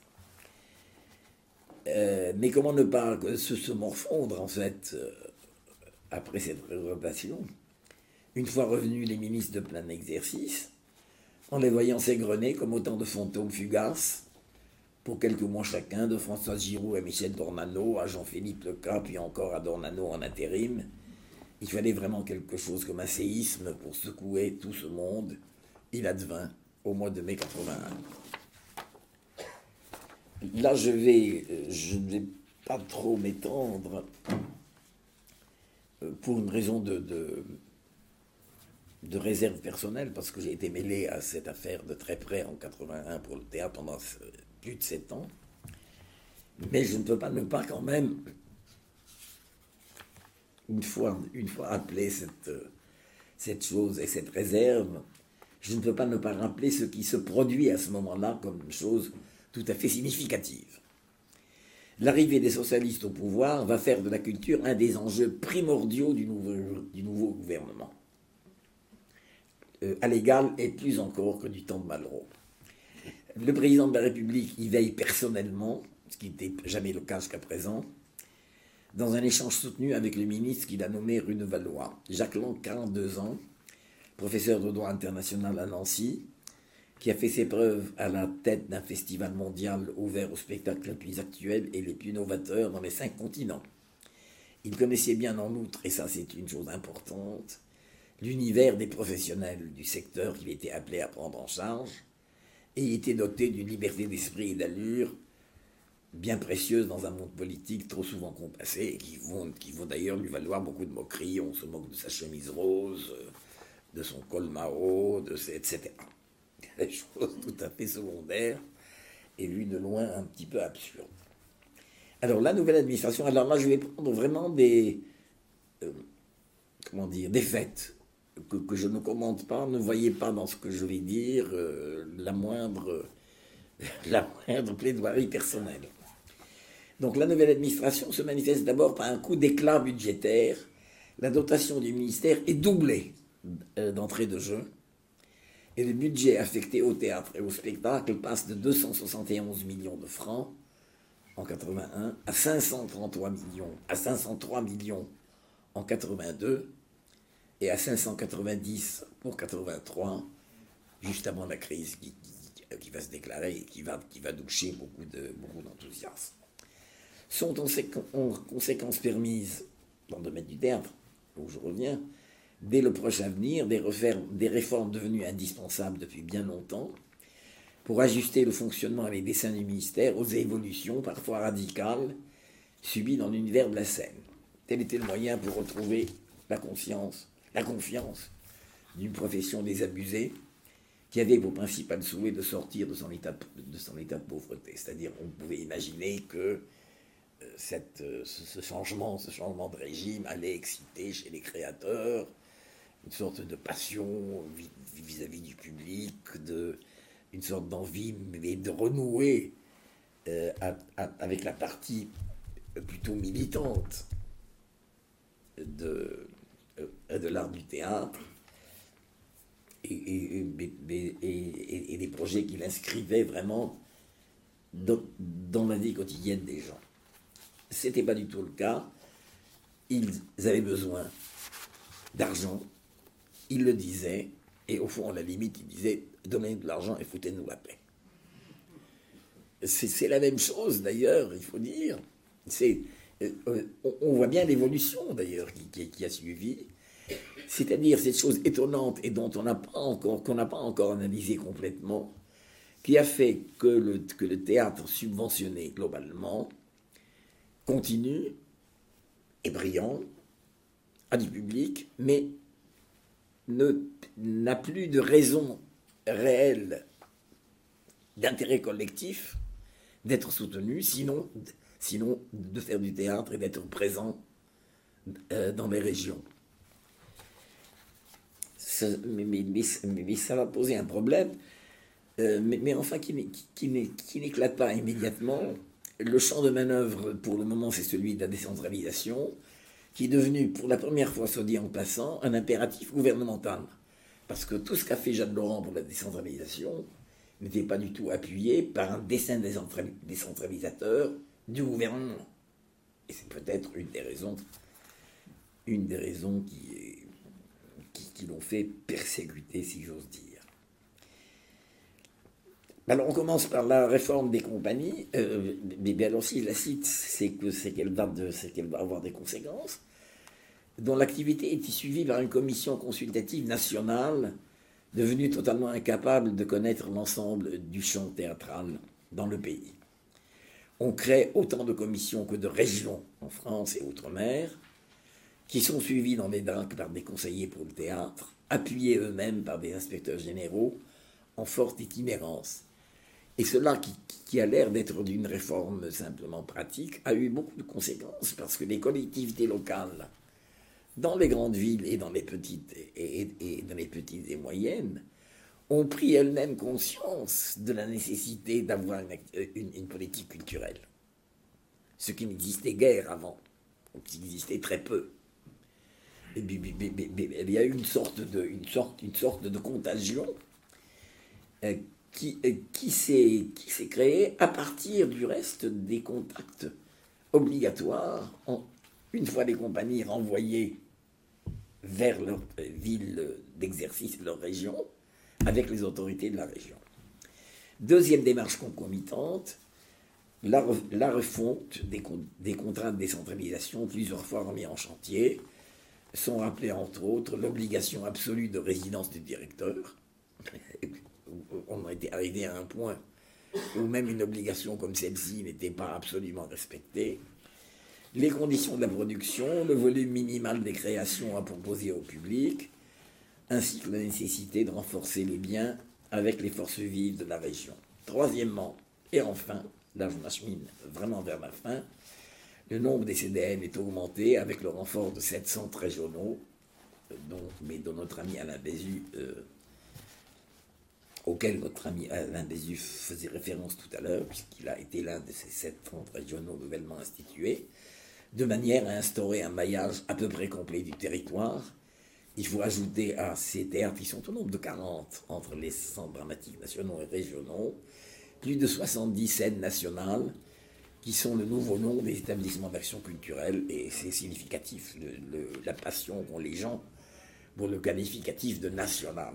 Mais comment ne pas se morfondre, en fait, après cette présentation, une fois revenus les ministres de plein exercice, en les voyant s'égrener comme autant de fantômes fugaces, pour quelques mois chacun, de François Giroud à Michel Dornano, à Jean-Philippe Lecas, puis encore à Dornano en intérim. Il fallait vraiment quelque chose comme un séisme pour secouer tout ce monde. Il advint au mois de mai 81. Là, je ne vais pas trop m'étendre pour une raison de réserve personnelle, parce que j'ai été mêlé à cette affaire de très près en 81 pour le théâtre pendant plus de 7 ans. Mais je ne peux pas ne pas quand même, une fois appelé cette chose et cette réserve, je ne peux pas ne pas rappeler ce qui se produit à ce moment-là comme une chose tout à fait significative. L'arrivée des socialistes au pouvoir va faire de la culture un des enjeux primordiaux du nouveau gouvernement, à l'égal et plus encore que du temps de Malraux. Le président de la République y veille personnellement, ce qui n'était jamais le cas jusqu'à présent, dans un échange soutenu avec le ministre qu'il a nommé Runevalois, Jacques Lang, 42 ans, professeur de droit international à Nancy, qui a fait ses preuves à la tête d'un festival mondial ouvert aux spectacles les plus actuels et les plus novateurs dans les 5 continents. Il connaissait bien en outre, et ça c'est une chose importante, l'univers des professionnels du secteur qu'il était appelé à prendre en charge, et il était doté d'une liberté d'esprit et d'allure bien précieuse dans un monde politique trop souvent compassé, et qui vont d'ailleurs lui valoir beaucoup de moqueries. On se moque de sa chemise rose, de son col Mao, etc. Des choses tout à fait secondaires, et lui de loin un petit peu absurde. Alors la nouvelle administration, alors là je vais prendre vraiment des faits que je ne commente pas. Ne voyez pas dans ce que je vais dire la moindre plaidoirie personnelle. Donc la nouvelle administration se manifeste d'abord par un coup d'éclat budgétaire. La dotation du ministère est doublée d'entrée de jeu, et le budget affecté au théâtre et au spectacle passe de 271 millions de francs en 81 à 503 millions en 82 et à 590 pour 83, juste avant la crise qui va se déclarer et qui va doucher beaucoup d'enthousiasme. Sont en conséquence permises, dans le domaine du théâtre, où je reviens, dès le proche avenir, des réformes devenues indispensables depuis bien longtemps pour ajuster le fonctionnement et les desseins du ministère aux évolutions parfois radicales subies dans l'univers de la scène. Tel était le moyen pour retrouver la confiance d'une profession désabusée qui avait pour principal souhait de sortir de son état de pauvreté. C'est-à-dire, on pouvait imaginer que ce changement de régime allait exciter chez les créateurs une sorte de passion vis-à-vis du public, une sorte d'envie mais de renouer avec la partie plutôt militante de l'art du théâtre et des projets qui l'inscrivaient vraiment dans la vie quotidienne des gens. Ce n'était pas du tout le cas. Ils avaient besoin d'argent, ils le disaient, et au fond, à la limite, ils disaient « donnez-nous de l'argent et foutez-nous la paix ». C'est la même chose, d'ailleurs, il faut dire. On voit bien l'évolution, d'ailleurs, qui a suivi. C'est-à-dire cette chose étonnante et dont qu'on n'a pas encore analysé complètement, qui a fait que le théâtre subventionné globalement continue, est brillant, a du public, mais n'a plus de raison réelle d'intérêt collectif d'être soutenu, sinon de faire du théâtre et d'être présent dans les régions. Mais ça va poser un problème, mais enfin qui n'éclate pas immédiatement. Le champ de manœuvre, pour le moment, c'est celui de la décentralisation, qui est devenu, pour la première fois, soit dit en passant, un impératif gouvernemental. Parce que tout ce qu'a fait Jeanne Laurent pour la décentralisation n'était pas du tout appuyé par un dessein décentralisateur du gouvernement. Et c'est peut-être une des raisons qui l'ont fait persécuter, si j'ose dire. Alors on commence par la réforme des compagnies, mais alors si je la cite, c'est qu'elle va avoir des conséquences, dont l'activité était suivie par une commission consultative nationale devenue totalement incapable de connaître l'ensemble du champ théâtral dans le pays. On crée autant de commissions que de régions en France et outre-mer, qui sont suivies dans les DRAC par des conseillers pour le théâtre, appuyés eux-mêmes par des inspecteurs généraux en forte itinérance. Et cela, qui a l'air d'être d'une réforme simplement pratique, a eu beaucoup de conséquences, parce que les collectivités locales, dans les grandes villes et dans les petites et moyennes, ont pris elles-mêmes conscience de la nécessité d'avoir une politique culturelle. Ce qui n'existait guère avant, ou qui existait très peu. Il y a eu une sorte de contagion qui s'est créée à partir du reste des contacts obligatoires, une fois les compagnies renvoyées vers leur ville d'exercice, leur région, avec les autorités de la région. Deuxième démarche concomitante, la refonte des contrats de décentralisation, plusieurs fois remis en chantier, sont rappelés entre autres l'obligation absolue de résidence du directeur. On était arrivé à un point où même une obligation comme celle-ci n'était pas absolument respectée. Les conditions de la production, le volume minimal des créations à proposer au public, ainsi que la nécessité de renforcer les liens avec les forces vives de la région. Troisièmement, et enfin, là je m'achemine vraiment vers la fin, le nombre des CDN est augmenté avec le renfort de 7 centres régionaux, dont notre ami Alain Bézu, auquel notre ami Alain Bézu faisait référence tout à l'heure, puisqu'il a été l'un de ces 7 centres régionaux nouvellement institués, de manière à instaurer un maillage à peu près complet du territoire. Il faut ajouter à ces théâtres, qui sont au nombre de 40 entre les centres dramatiques nationaux et régionaux, plus de 70 scènes nationales, qui sont le nouveau nom des établissements d'action culturelle, et c'est significatif, la passion qu'ont les gens pour le qualificatif de national,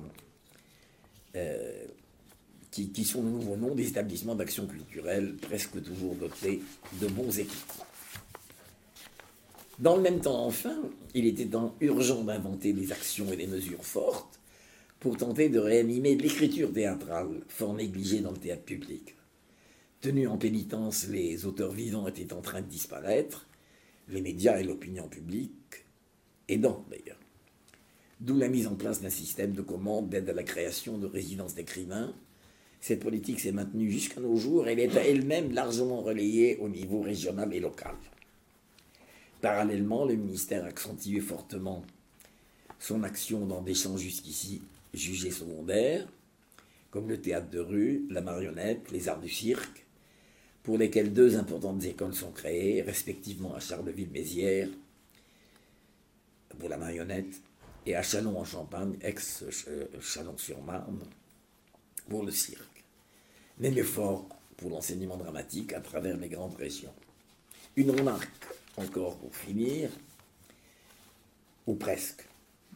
qui sont le nouveau nom des établissements d'action culturelle, presque toujours dotés de bons équipements. Dans le même temps, enfin, il était urgent d'inventer des actions et des mesures fortes pour tenter de réanimer l'écriture théâtrale, fort négligée dans le théâtre public. Tenus en pénitence, les auteurs vivants étaient en train de disparaître, les médias et l'opinion publique aidant d'ailleurs. D'où la mise en place d'un système de commande d'aide à la création de résidences d'écrivains. Cette politique s'est maintenue jusqu'à nos jours et elle est elle-même largement relayée au niveau régional et local. Parallèlement, le ministère a accentué fortement son action dans des champs jusqu'ici jugés secondaires, comme le théâtre de rue, la marionnette, les arts du cirque, pour lesquels 2 importantes écoles sont créées, respectivement à Charleville-Mézières pour la marionnette et à Châlons-en-Champagne, ex-Châlons-sur-Marne, pour le cirque. Même effort pour l'enseignement dramatique à travers les grandes régions. Une remarque encore pour finir, ou presque,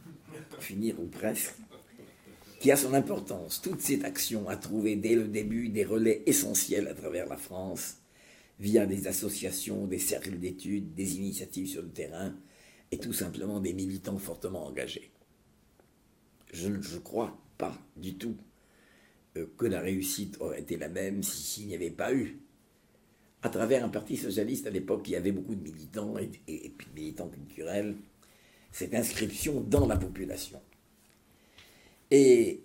qui a son importance. Toute cette action a trouvé dès le début des relais essentiels à travers la France, via des associations, des cercles d'études, des initiatives sur le terrain, et tout simplement des militants fortement engagés. Je ne crois pas du tout que la réussite aurait été la même s'il n'y avait pas eu, à travers un parti socialiste à l'époque qui avait beaucoup de militants et puis de militants culturels, cette inscription dans la population. Et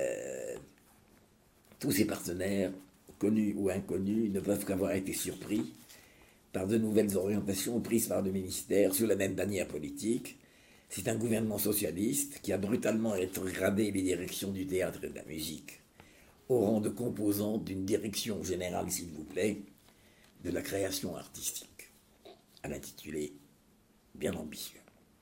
tous ces partenaires, connus ou inconnus, ne peuvent qu'avoir été surpris par de nouvelles orientations prises par le ministère sous la même bannière politique. C'est un gouvernement socialiste qui a brutalement rétrogradé les directions du théâtre et de la musique au rang de composante d'une direction générale, s'il vous plaît, de la création artistique, à l'intitulé bien ambitieux.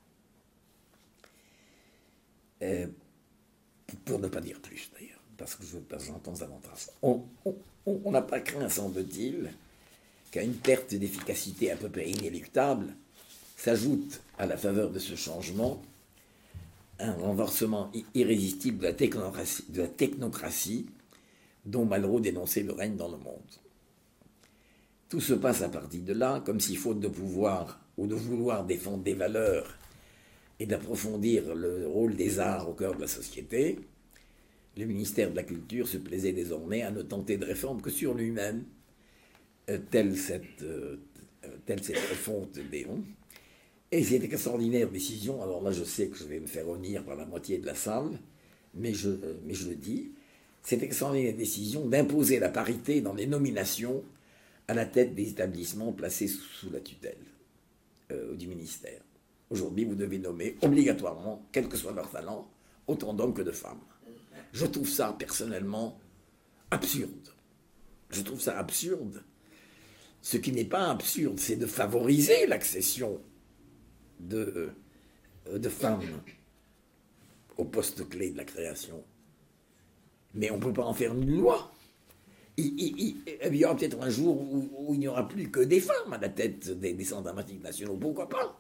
Pour ne pas dire plus, d'ailleurs, parce que j'entends davantage. On n'a pas craint, semble-t-il, qu'à une perte d'efficacité à peu près inéluctable s'ajoute à la faveur de ce changement un renversement irrésistible de la technocratie dont Malraux dénonçait le règne dans le monde. Tout se passe à partir de là, comme si, faute de pouvoir ou de vouloir défendre des valeurs et d'approfondir le rôle des arts au cœur de la société, le ministère de la Culture se plaisait désormais à ne tenter de réforme que sur lui-même, telle cette refonte d'Éon. Et cette extraordinaire décision, alors là je sais que je vais me faire honnir par la moitié de la salle, mais je le dis, cette extraordinaire décision d'imposer la parité dans les nominations à la tête des établissements placés sous la tutelle du ministère. Aujourd'hui, vous devez nommer obligatoirement, quel que soit leur talent, autant d'hommes que de femmes. Je trouve ça, personnellement, absurde. Je trouve ça absurde. Ce qui n'est pas absurde, c'est de favoriser l'accession de femmes au poste clé de la création. Mais on ne peut pas en faire une loi. Il y aura peut-être un jour où il n'y aura plus que des femmes à la tête des centres dramatiques nationaux. Pourquoi pas?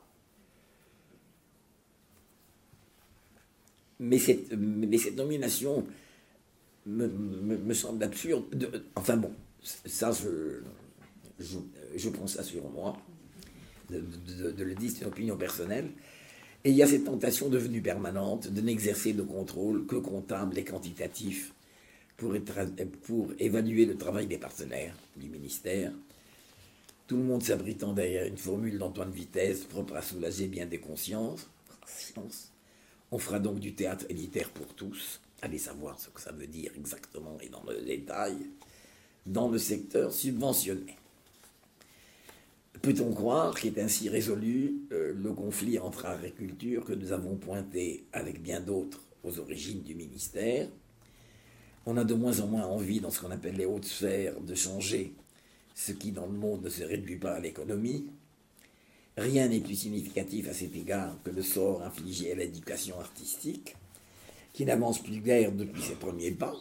Mais cette nomination me semble absurde. Enfin bon, ça, je prends ça sur moi, de le dire, c'est une opinion personnelle. Et il y a cette tentation devenue permanente de n'exercer de contrôle que comptable et quantitatif pour évaluer le travail des partenaires du ministère. Tout le monde s'abritant derrière une formule d'Antoine Vitesse propre à soulager bien des consciences. On fera donc du théâtre élitaire pour tous. Allez savoir ce que ça veut dire exactement et dans le détail, dans le secteur subventionné. Peut-on croire qu'est ainsi résolu le conflit entre art et culture que nous avons pointé avec bien d'autres aux origines du ministère? On a de moins en moins envie, dans ce qu'on appelle les hautes sphères, de changer ce qui dans le monde ne se réduit pas à l'économie. Rien n'est plus significatif à cet égard que le sort infligé à l'éducation artistique, qui n'avance plus guère depuis ses premiers pas.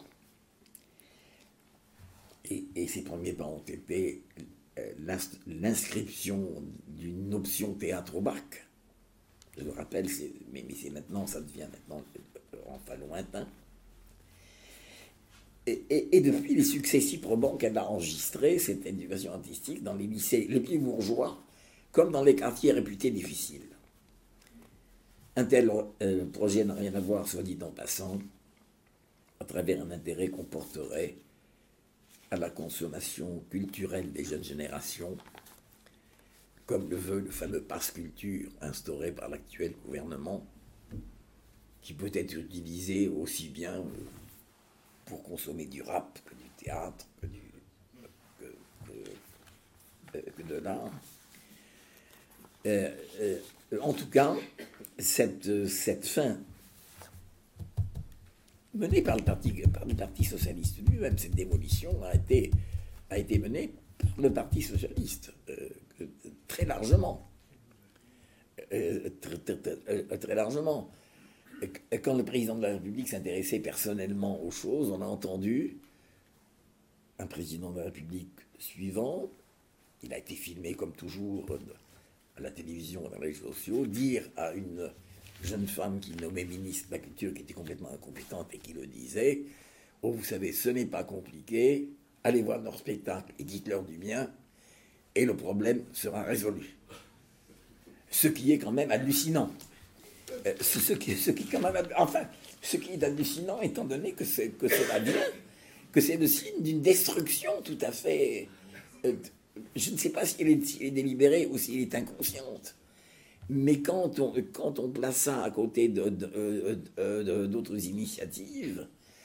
Et ces premiers pas ont été l'inscription d'une option théâtre au bac. Je le rappelle, mais c'est maintenant, ça devient maintenant enfin lointain. Et depuis les succès si probants qu'elle a enregistrés, cette éducation artistique, dans les lycées les plus bourgeois, comme dans les quartiers réputés difficiles. Un tel projet n'a rien à voir, soit dit en passant, à travers un intérêt qu'on porterait à la consommation culturelle des jeunes générations, comme le veut le fameux pass culture instauré par l'actuel gouvernement, qui peut être utilisé aussi bien pour consommer du rap que du théâtre, que de l'art. En tout cas, cette fin menée par le Parti socialiste lui-même, cette démolition a été menée par le Parti socialiste, très largement. Très largement. Quand le président de la République s'intéressait personnellement aux choses, on a entendu un président de la République suivant, il a été filmé comme toujours à la télévision, dans les réseaux sociaux, dire à une jeune femme qu'il nommait ministre de la Culture, qui était complètement incompétente et qui le disait, « Oh, vous savez, ce n'est pas compliqué, allez voir leur spectacle et dites-leur du bien, et le problème sera résolu. » Ce qui est quand même hallucinant. Ce qui est hallucinant, étant donné que c'est le signe d'une destruction tout à fait... je ne sais pas s'il est délibéré ou s'il est inconsciente. Mais quand on place ça à côté d'autres initiatives,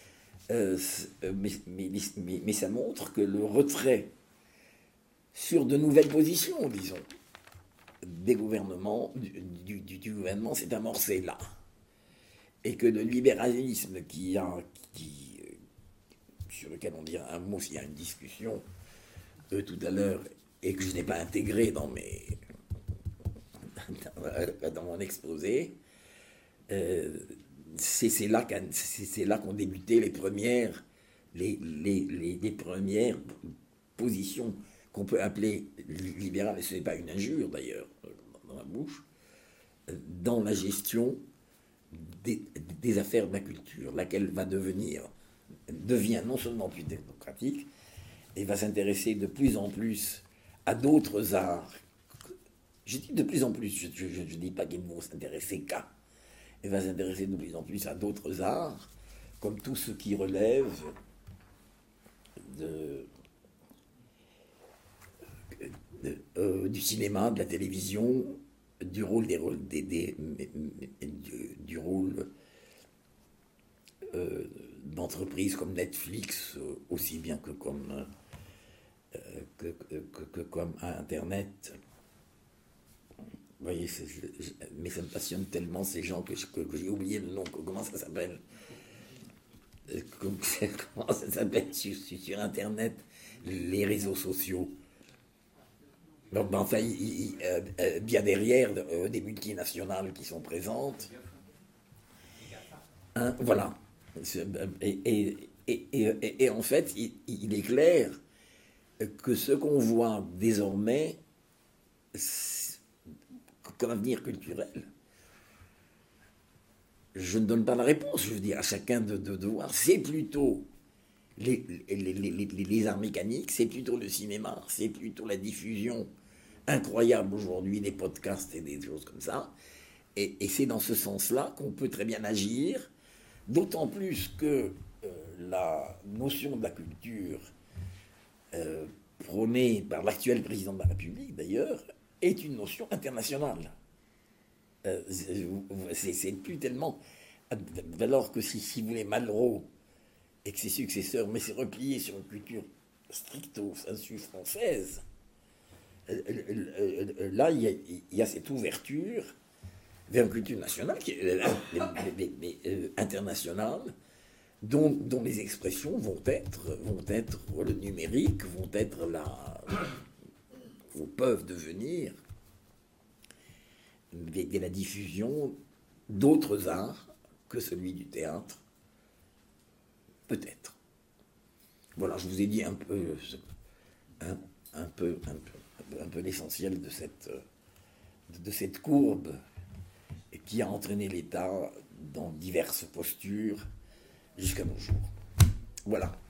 mais ça montre que le retrait sur de nouvelles positions, disons, des gouvernements, du gouvernement s'est amorcé là. Et que le libéralisme sur lequel on dira un mot s'il y a une discussion tout à l'heure, et que je n'ai pas intégré dans mon exposé, c'est là qu'ont débuté les premières positions qu'on peut appeler libérales, et ce n'est pas une injure d'ailleurs dans ma bouche, dans la gestion des affaires de la culture, laquelle devient non seulement plus démocratique, et va s'intéresser de plus en plus à d'autres arts. Je dis de plus en plus, je ne dis pas qu'il ne vont s'intéresser qu'à. Il va s'intéresser de plus en plus à d'autres arts, comme tout ce qui relève du cinéma, de la télévision, du rôle du rôle d'entreprises comme Netflix, aussi bien que comme Internet. Vous voyez, mais ça me passionne tellement ces gens que j'ai oublié le nom. Comment ça s'appelle Comment ça s'appelle sur Internet, les réseaux sociaux. Donc, enfin, bien derrière des multinationales qui sont présentes. Hein, voilà. Et en fait, il est clair que ce qu'on voit désormais comme avenir culturel, je ne donne pas la réponse, je veux dire à chacun de voir, c'est plutôt les arts mécaniques, c'est plutôt le cinéma, c'est plutôt la diffusion incroyable aujourd'hui des podcasts et des choses comme ça, et c'est dans ce sens-là qu'on peut très bien agir, d'autant plus que la notion de la culture prônée par l'actuel président de la République, d'ailleurs, est une notion internationale. C'est plus tellement... Alors que si vous voulez, Malraux et que ses successeurs, mais c'est replié sur une culture stricto sensu française, là, il y a cette ouverture vers une culture nationale, internationale, dont les expressions vont être le numérique, peuvent devenir la diffusion d'autres arts que celui du théâtre, peut-être. Voilà, je vous ai dit un peu l'essentiel de cette courbe qui a entraîné l'État dans diverses postures jusqu'à nos jours. Voilà.